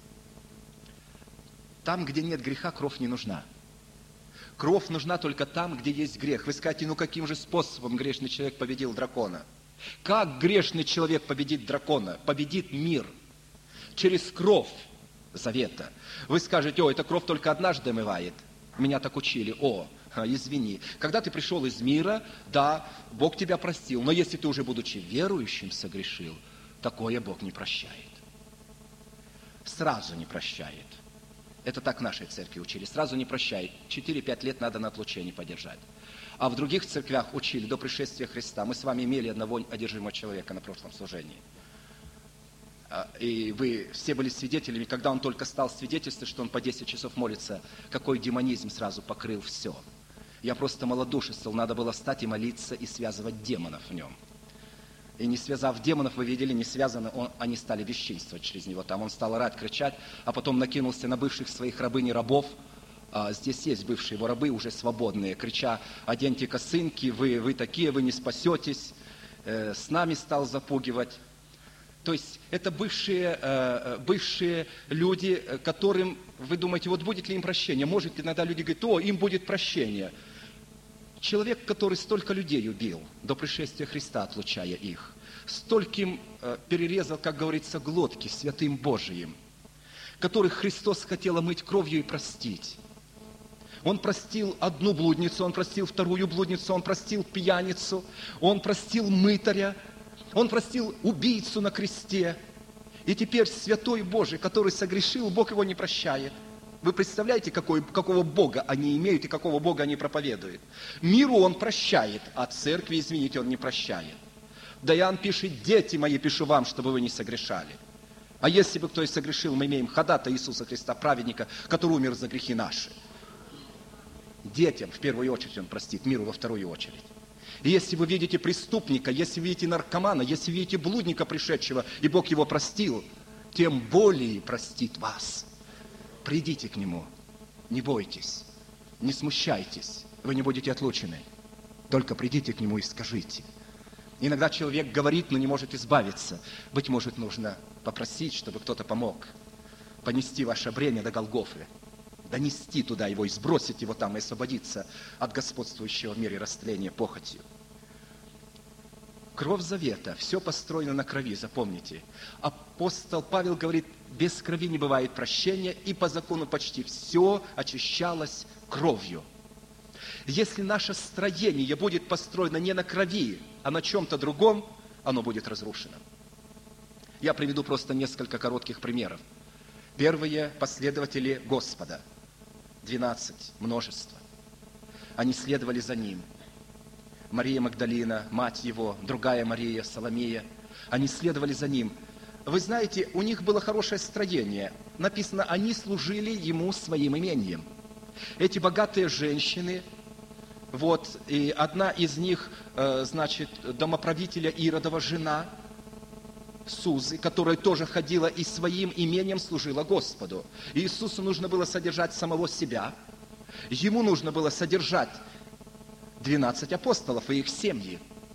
S1: Там, где нет греха, кровь не нужна. Кровь нужна только там, где есть грех. Вы скажете, ну каким же способом грешный человек победил дракона? Как грешный человек победит дракона? Победит мир. Через кровь завета. Вы скажете, о, эта кровь только однажды омывает. Меня так учили. О, извини. Когда ты пришел из мира, да, Бог тебя простил. Но если ты уже, будучи верующим, согрешил, такое Бог не прощает. Сразу не прощает. Это так в нашей церкви учили. Сразу не прощает. четыре-пять лет надо на отлучении подержать. А в других церквях учили до пришествия Христа. Мы с вами имели одного одержимого человека на прошлом служении. И вы все были свидетелями, когда он только стал свидетельствовать, что он по десять часов молится, какой демонизм сразу покрыл все. Я просто малодушествовал, надо было встать и молиться, и связывать демонов в нем. И не связав демонов, вы видели, не связаны, он, они стали бесчинствовать через него. Там он стал орать, кричать, а потом накинулся на бывших своих рабынь и рабов. А, здесь есть бывшие его рабы, уже свободные, крича, оденьте косынки, вы, вы такие, вы не спасетесь. Э, с нами стал запугивать. То есть это бывшие, э, бывшие люди, которым, вы думаете, вот будет ли им прощение? Может, иногда люди говорят, о, им будет прощение. Человек, который столько людей убил до пришествия Христа, отлучая их, стольким э, перерезал, как говорится, глотки святым Божиим, которых Христос хотел омыть кровью и простить. Он простил одну блудницу, Он простил вторую блудницу, Он простил пьяницу, Он простил мытаря, Он простил убийцу на кресте. И теперь Святой Божий, который согрешил, Бог его не прощает. Вы представляете, какой, какого Бога они имеют и какого Бога они проповедуют? Миру Он прощает, а церкви, извините, Он не прощает. Да Иоанн пишет: дети мои, пишу вам, чтобы вы не согрешали. А если бы кто и согрешил, мы имеем ходатая Иисуса Христа, праведника, который умер за грехи наши. Детям в первую очередь Он простит, миру во вторую очередь. И если вы видите преступника, если вы видите наркомана, если вы видите блудника пришедшего, и Бог его простил, тем более простит вас. Придите к Нему, не бойтесь, не смущайтесь, вы не будете отлучены. Только придите к Нему и скажите. Иногда человек говорит, но не может избавиться. Быть может, нужно попросить, чтобы кто-то помог понести ваше бремя до Голгофы, донести туда его и сбросить его там, и освободиться от господствующего в мире растления похотью. Кровь завета, все построено на крови, запомните. Апостол Павел говорит: без крови не бывает прощения, и по закону почти все очищалось кровью. Если наше строение будет построено не на крови, а на чем-то другом, оно будет разрушено. Я приведу просто несколько коротких примеров. Первые последователи Господа, двенадцать, множество. Они следовали за Ним. Мария Магдалина, мать Его, другая Мария, Соломея. Они следовали за Ним. Вы знаете, у них было хорошее строение. Написано: они служили Ему своим имением. Эти богатые женщины, вот, и одна из них, значит, домоправителя Иродова жена, Сузы, которая тоже ходила и своим имением служила Господу. Иисусу нужно было содержать самого себя. Ему нужно было содержать двенадцать апостолов и их семьи.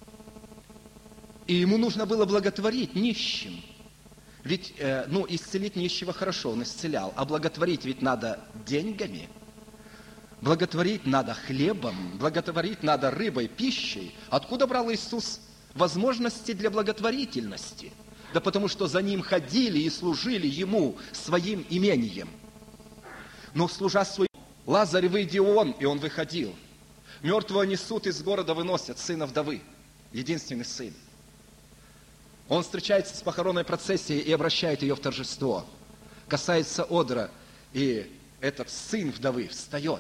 S1: И ему нужно было благотворить нищим. Ведь, э, ну, исцелить нищего хорошо, он исцелял. А благотворить ведь надо деньгами. Благотворить надо хлебом. Благотворить надо рыбой, пищей. Откуда брал Иисус возможности для благотворительности? Да потому что за Ним ходили и служили Ему своим имением. Но служа своим, Лазарь, выйди он, и он выходил. Мертвого несут, из города выносят, сына вдовы, единственный сын. Он встречается с похоронной процессией и обращает ее в торжество. Касается одра, и этот сын вдовы встает.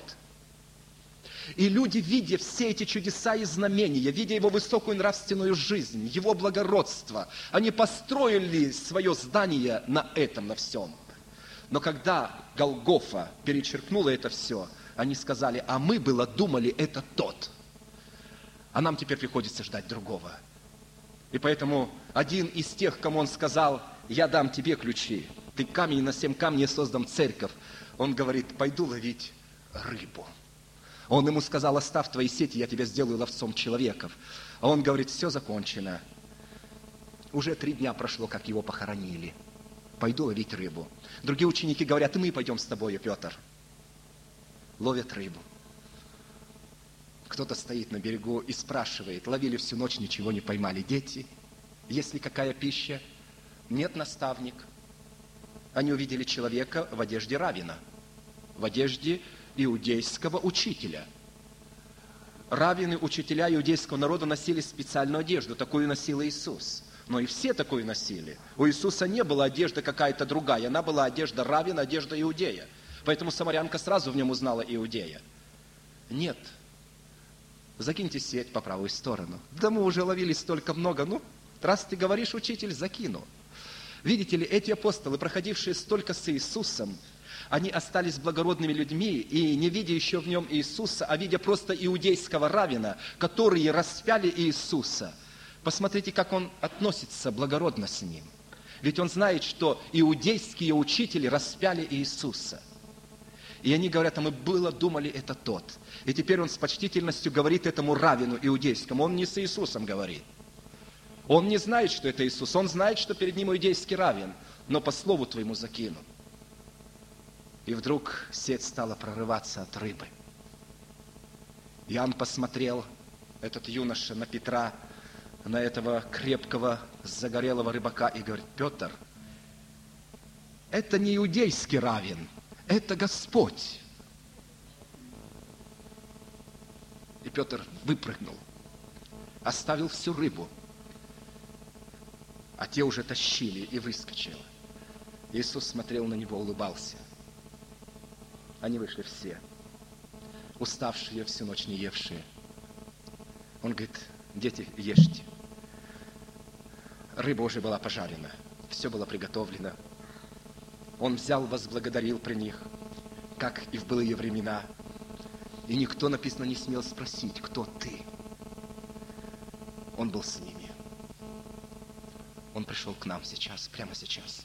S1: И люди, видя все эти чудеса и знамения, видя его высокую нравственную жизнь, его благородство, они построили свое здание на этом, на всем. Но когда Голгофа перечеркнула это все, они сказали: а мы было думали, это тот. А нам теперь приходится ждать другого. И поэтому один из тех, кому он сказал: я дам тебе ключи, ты камень, на семь камней создам церковь, он говорит: пойду ловить рыбу. Он ему сказал: оставь твои сети, я тебя сделаю ловцом человеков. А он говорит: все закончено. Уже три дня прошло, как его похоронили. Пойду ловить рыбу. Другие ученики говорят: и мы пойдем с тобой, Петр. Ловят рыбу. Кто-то стоит на берегу и спрашивает: ловили всю ночь, ничего не поймали. Дети, есть ли какая пища? Нет, наставник. Они увидели человека в одежде раввина, в одежде иудейского учителя. Раввины, учителя иудейского народа носили специальную одежду, такую носил Иисус. Но и все такую носили. У Иисуса не была одежда какая-то другая, она была одежда раввина, одежда иудея. Поэтому самарянка сразу в нем узнала иудея. Нет. Закиньте сеть по правую сторону. Да мы уже ловили столько много. Ну, раз ты говоришь, учитель, закину. Видите ли, эти апостолы, проходившие столько с Иисусом, они остались благородными людьми, и не видя еще в нем Иисуса, а видя просто иудейского раввина, которые распяли Иисуса. Посмотрите, как он относится благородно с ним. Ведь он знает, что иудейские учители распяли Иисуса. И они говорят: а мы было думали, это тот. И теперь он с почтительностью говорит этому раввину иудейскому. Он не с Иисусом говорит. Он не знает, что это Иисус. Он знает, что перед ним иудейский раввин. Но по слову твоему закину. И вдруг сеть стала прорываться от рыбы. Иоанн посмотрел, этот юноша, на Петра, на этого крепкого, загорелого рыбака и говорит: Петр, это не иудейский раввин, это Господь. И Петр выпрыгнул, оставил всю рыбу а те уже тащили, и выскочил. Иисус смотрел на него, улыбался. Они вышли все, уставшие, всю ночь не евшие. Он говорит: дети, ешьте. Рыба уже была пожарена, все было приготовлено. Он взял, возблагодарил при них, как и в былые времена. И никто, написано, не смел спросить: кто ты? Он был с ними. Он пришел к нам сейчас, прямо сейчас.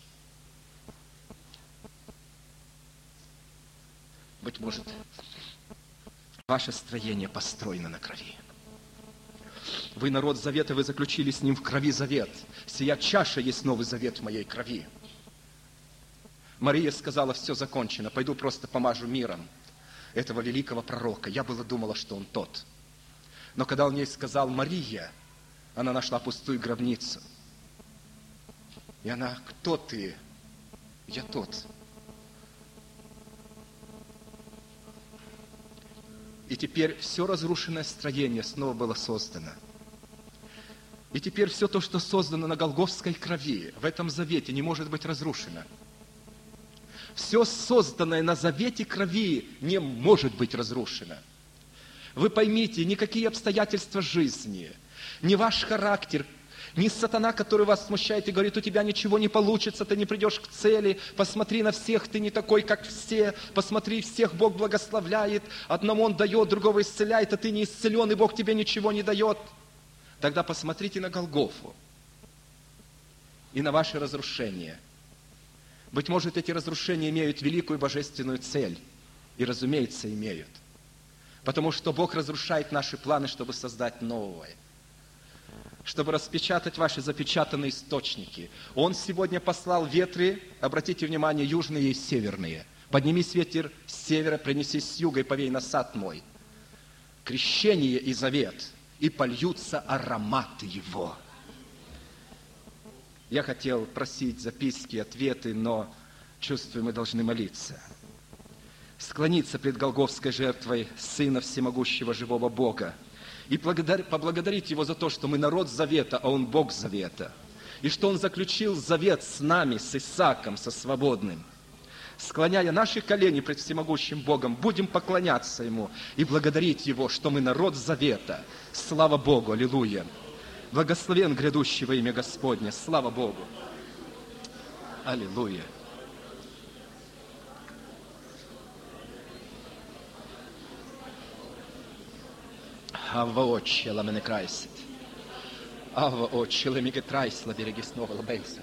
S1: Быть может, ваше строение построено на крови. Вы народ завета, вы заключили с ним в крови завет. Сия чаша есть новый завет в моей крови. Мария сказала: все закончено, пойду просто помажу миром этого великого пророка. Я было думала, что он тот. Но когда он ей сказал: Мария, она нашла пустую гробницу. И она: кто ты? Я тот. И теперь все разрушенное строение снова было создано. И теперь все то, что создано на Голгофской крови, в этом завете, не может быть разрушено. Все созданное на завете крови не может быть разрушено. Вы поймите, никакие обстоятельства жизни, ни ваш характер, ни сатана, который вас смущает и говорит: у тебя ничего не получится, ты не придешь к цели, посмотри на всех, ты не такой, как все, посмотри, всех Бог благословляет, одному Он дает, другого исцеляет, а ты не исцелен, и Бог тебе ничего не дает. Тогда посмотрите на Голгофу и на ваши разрушения. Быть может, эти разрушения имеют великую божественную цель, и, разумеется, имеют. Потому что Бог разрушает наши планы, чтобы создать новое, чтобы распечатать ваши запечатанные источники. Он сегодня послал ветры, обратите внимание, южные и северные. Поднимись, ветер с севера, принеси с юга и повей на сад мой. Крещение и завет, и польются ароматы его. Я хотел просить записки, ответы, но чувствую, мы должны молиться. Склониться пред Голгофской жертвой Сына Всемогущего Живого Бога и поблагодарить Его за то, что мы народ завета, а Он Бог завета. И что Он заключил завет с нами, с Исааком, со свободным. Склоняя наши колени пред всемогущим Богом, будем поклоняться Ему и благодарить Его, что мы народ завета. Слава Богу! Аллилуйя! Благословен грядущий во имя Господне! Слава Богу! Аллилуйя! Ава Отче, ламене крайсит. Ава Отче, лемиге трайсла, береги снова лабейсит.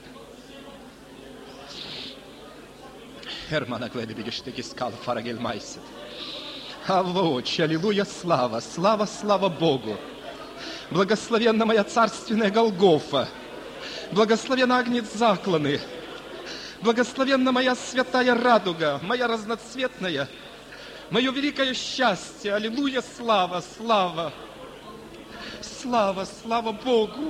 S1: Hermana glede bigesteki skal faragel майсет. Ава Отче, аллилуйя, слава, слава, слава Богу. Благословенна моя царственная Голгофа. Благословен Агнец закланы. Благословенна моя святая радуга, моя разноцветная, мое великое счастье. Аллилуйя, слава, слава. Слава, слава Богу.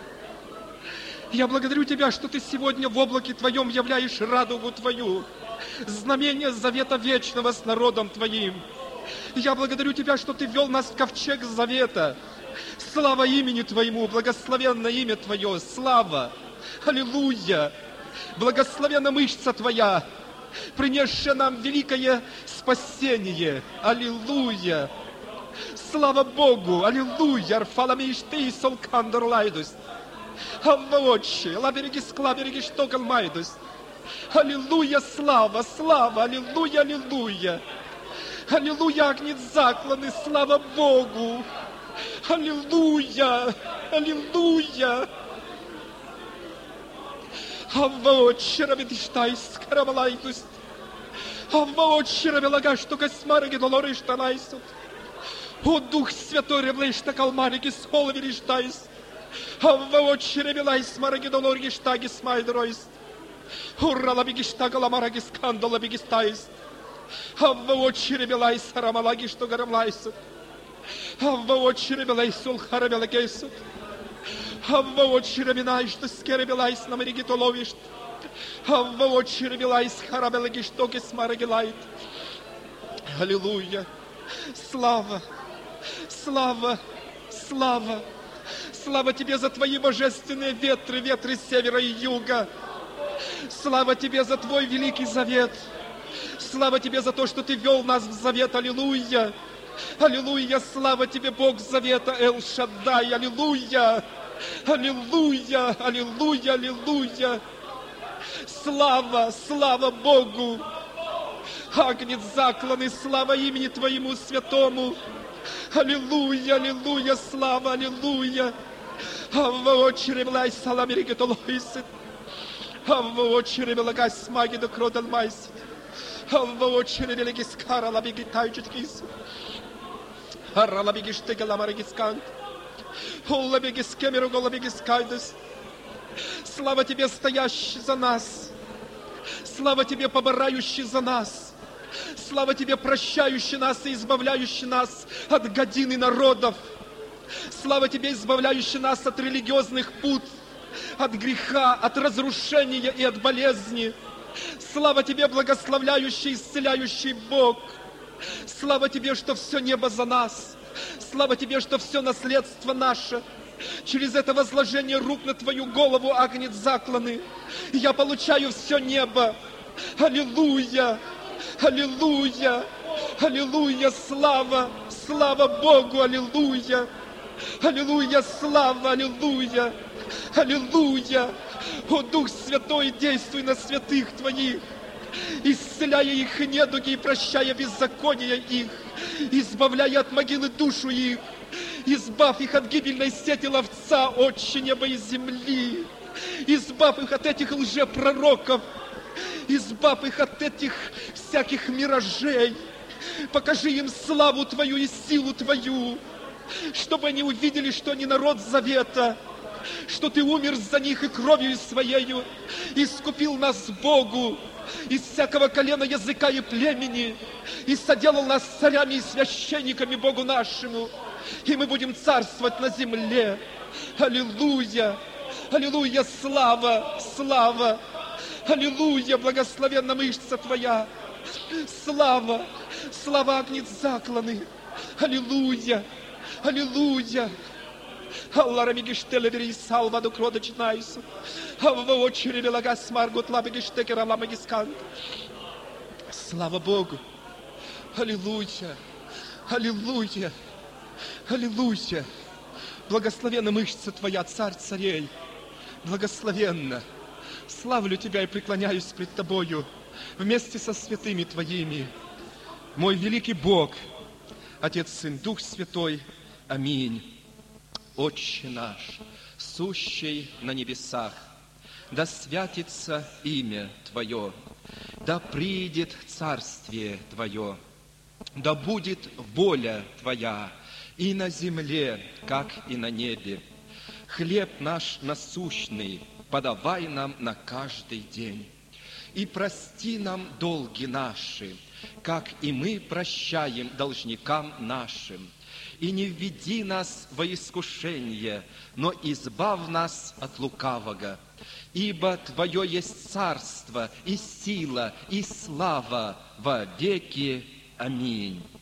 S1: Я благодарю Тебя, что Ты сегодня в облаке Твоем являешь радугу Твою, знамение завета вечного с народом Твоим. Я благодарю Тебя, что Ты ввел нас в ковчег завета. Слава имени Твоему, благословенное имя Твое, слава. Аллилуйя. Благословенна мышца Твоя, принесшая нам великое спасение. Аллилуйя. Слава Богу. Аллилуйя. Арфаламиш ты солкандер лайдус. Авва Отче, лабереги склабереги штокал майдус. Аллилуйя, слава, слава, аллилуйя, аллилуйя. Аллилуйя, Агнец закланы, слава Богу. Аллилуйя, аллилуйя. Авва Отче, рабедиштайс, карамалайдус. Авва Отче, рабелагаш, что космареги долориш танайсут. О, Дух Святой, реблеш, такалмареги, схоловириштайс. Авва Отче, ребелайс, мараги долорги, штаги, смайдройс. Ура, лабиги, штага, ламараги, скандал, лабиги, стайс. Авва Отче, ребелайс, харамалаги, что гарамлайсут. Авва Отче, ребелайс, улхарабелагейсут. Авва Отче, ребелайс, что скеребелайс, намариги, толовишт. Авва Отче, ребелайс, харабелаги, что гесмарагилайт. Аллилуйя. Слава, слава, слава.
S2: Слава Тебе за Твои божественные ветры, ветры севера и юга. Слава Тебе за Твой великий завет. Слава Тебе за то, что Ты вел нас в завет. Аллилуйя! Аллилуйя! Слава Тебе, Бог завета Эл-Шаддай! Аллилуйя! Аллилуйя! Аллилуйя! Аллилуйя! Слава! Слава Богу! Агнец закланный, слава имени Твоему святому! Аллилуйя! Аллилуйя! Слава! Аллилуйя! Авва очередь влай салам регетолойсит. Авва очередь влагай смаги до кродал майсит. Авва очередь легискара лабигитайчит кис. Арра лабигиштега ламарегискант. Олла бегискемеру голабигискайдес. Слава Тебе, стоящий за нас. Слава Тебе, поборающий за нас. Слава Тебе, прощающий нас и избавляющий нас от годины народов. Слава Тебе, избавляющий нас от религиозных пут, от греха, от разрушения и от болезни. Слава Тебе, благословляющий, исцеляющий Бог. Слава Тебе, что все небо за нас. Слава Тебе, что все наследство наше. Через это возложение рук на Твою голову, агнец закланный, я получаю все небо. Аллилуйя! Аллилуйя! Аллилуйя! Слава! Слава Богу! Аллилуйя! Аллилуйя! Слава! Аллилуйя! Аллилуйя! О, Дух Святой, действуй на святых Твоих, исцеляя их недуги и прощая беззакония их, избавляя от могилы душу их, избавь их от гибельной сети ловца, Отче неба и земли, избавь их от этих лжепророков, избавь их от этих всяких миражей, покажи им славу Твою и силу Твою, чтобы они увидели, что они народ завета, что Ты умер за них и кровью Своею искупил нас Богу из всякого колена, языка и племени, и соделал нас царями и священниками Богу нашему, и мы будем царствовать на земле. Аллилуйя! Аллилуйя! Слава! Слава! Аллилуйя! Благословенна мышца Твоя! Слава! Слава, агнец закланный! Аллилуйя! Аллилуйя! Алла рамигиштеле вери салва до крода читайсу. Авва очередь лагас маргот лабигиштекера ламагискант. Слава Богу! Аллилуйя! Аллилуйя! Аллилуйя! Благословенна мышца Твоя, Царь царей! Благословенна! Славлю Тебя и преклоняюсь пред Тобою вместе со святыми Твоими. Мой великий Бог, Отец, Сын, Дух Святой. Аминь. Отче наш, сущий на небесах, да святится имя Твое, да придет царствие Твое, да будет воля Твоя и на земле, как и на небе. Хлеб наш насущный подавай нам на каждый день, и прости нам долги наши, как и мы прощаем должникам нашим. И не введи нас во искушение, но избавь нас от лукавого. Ибо Твое есть царство, и сила, и слава во веки. Аминь.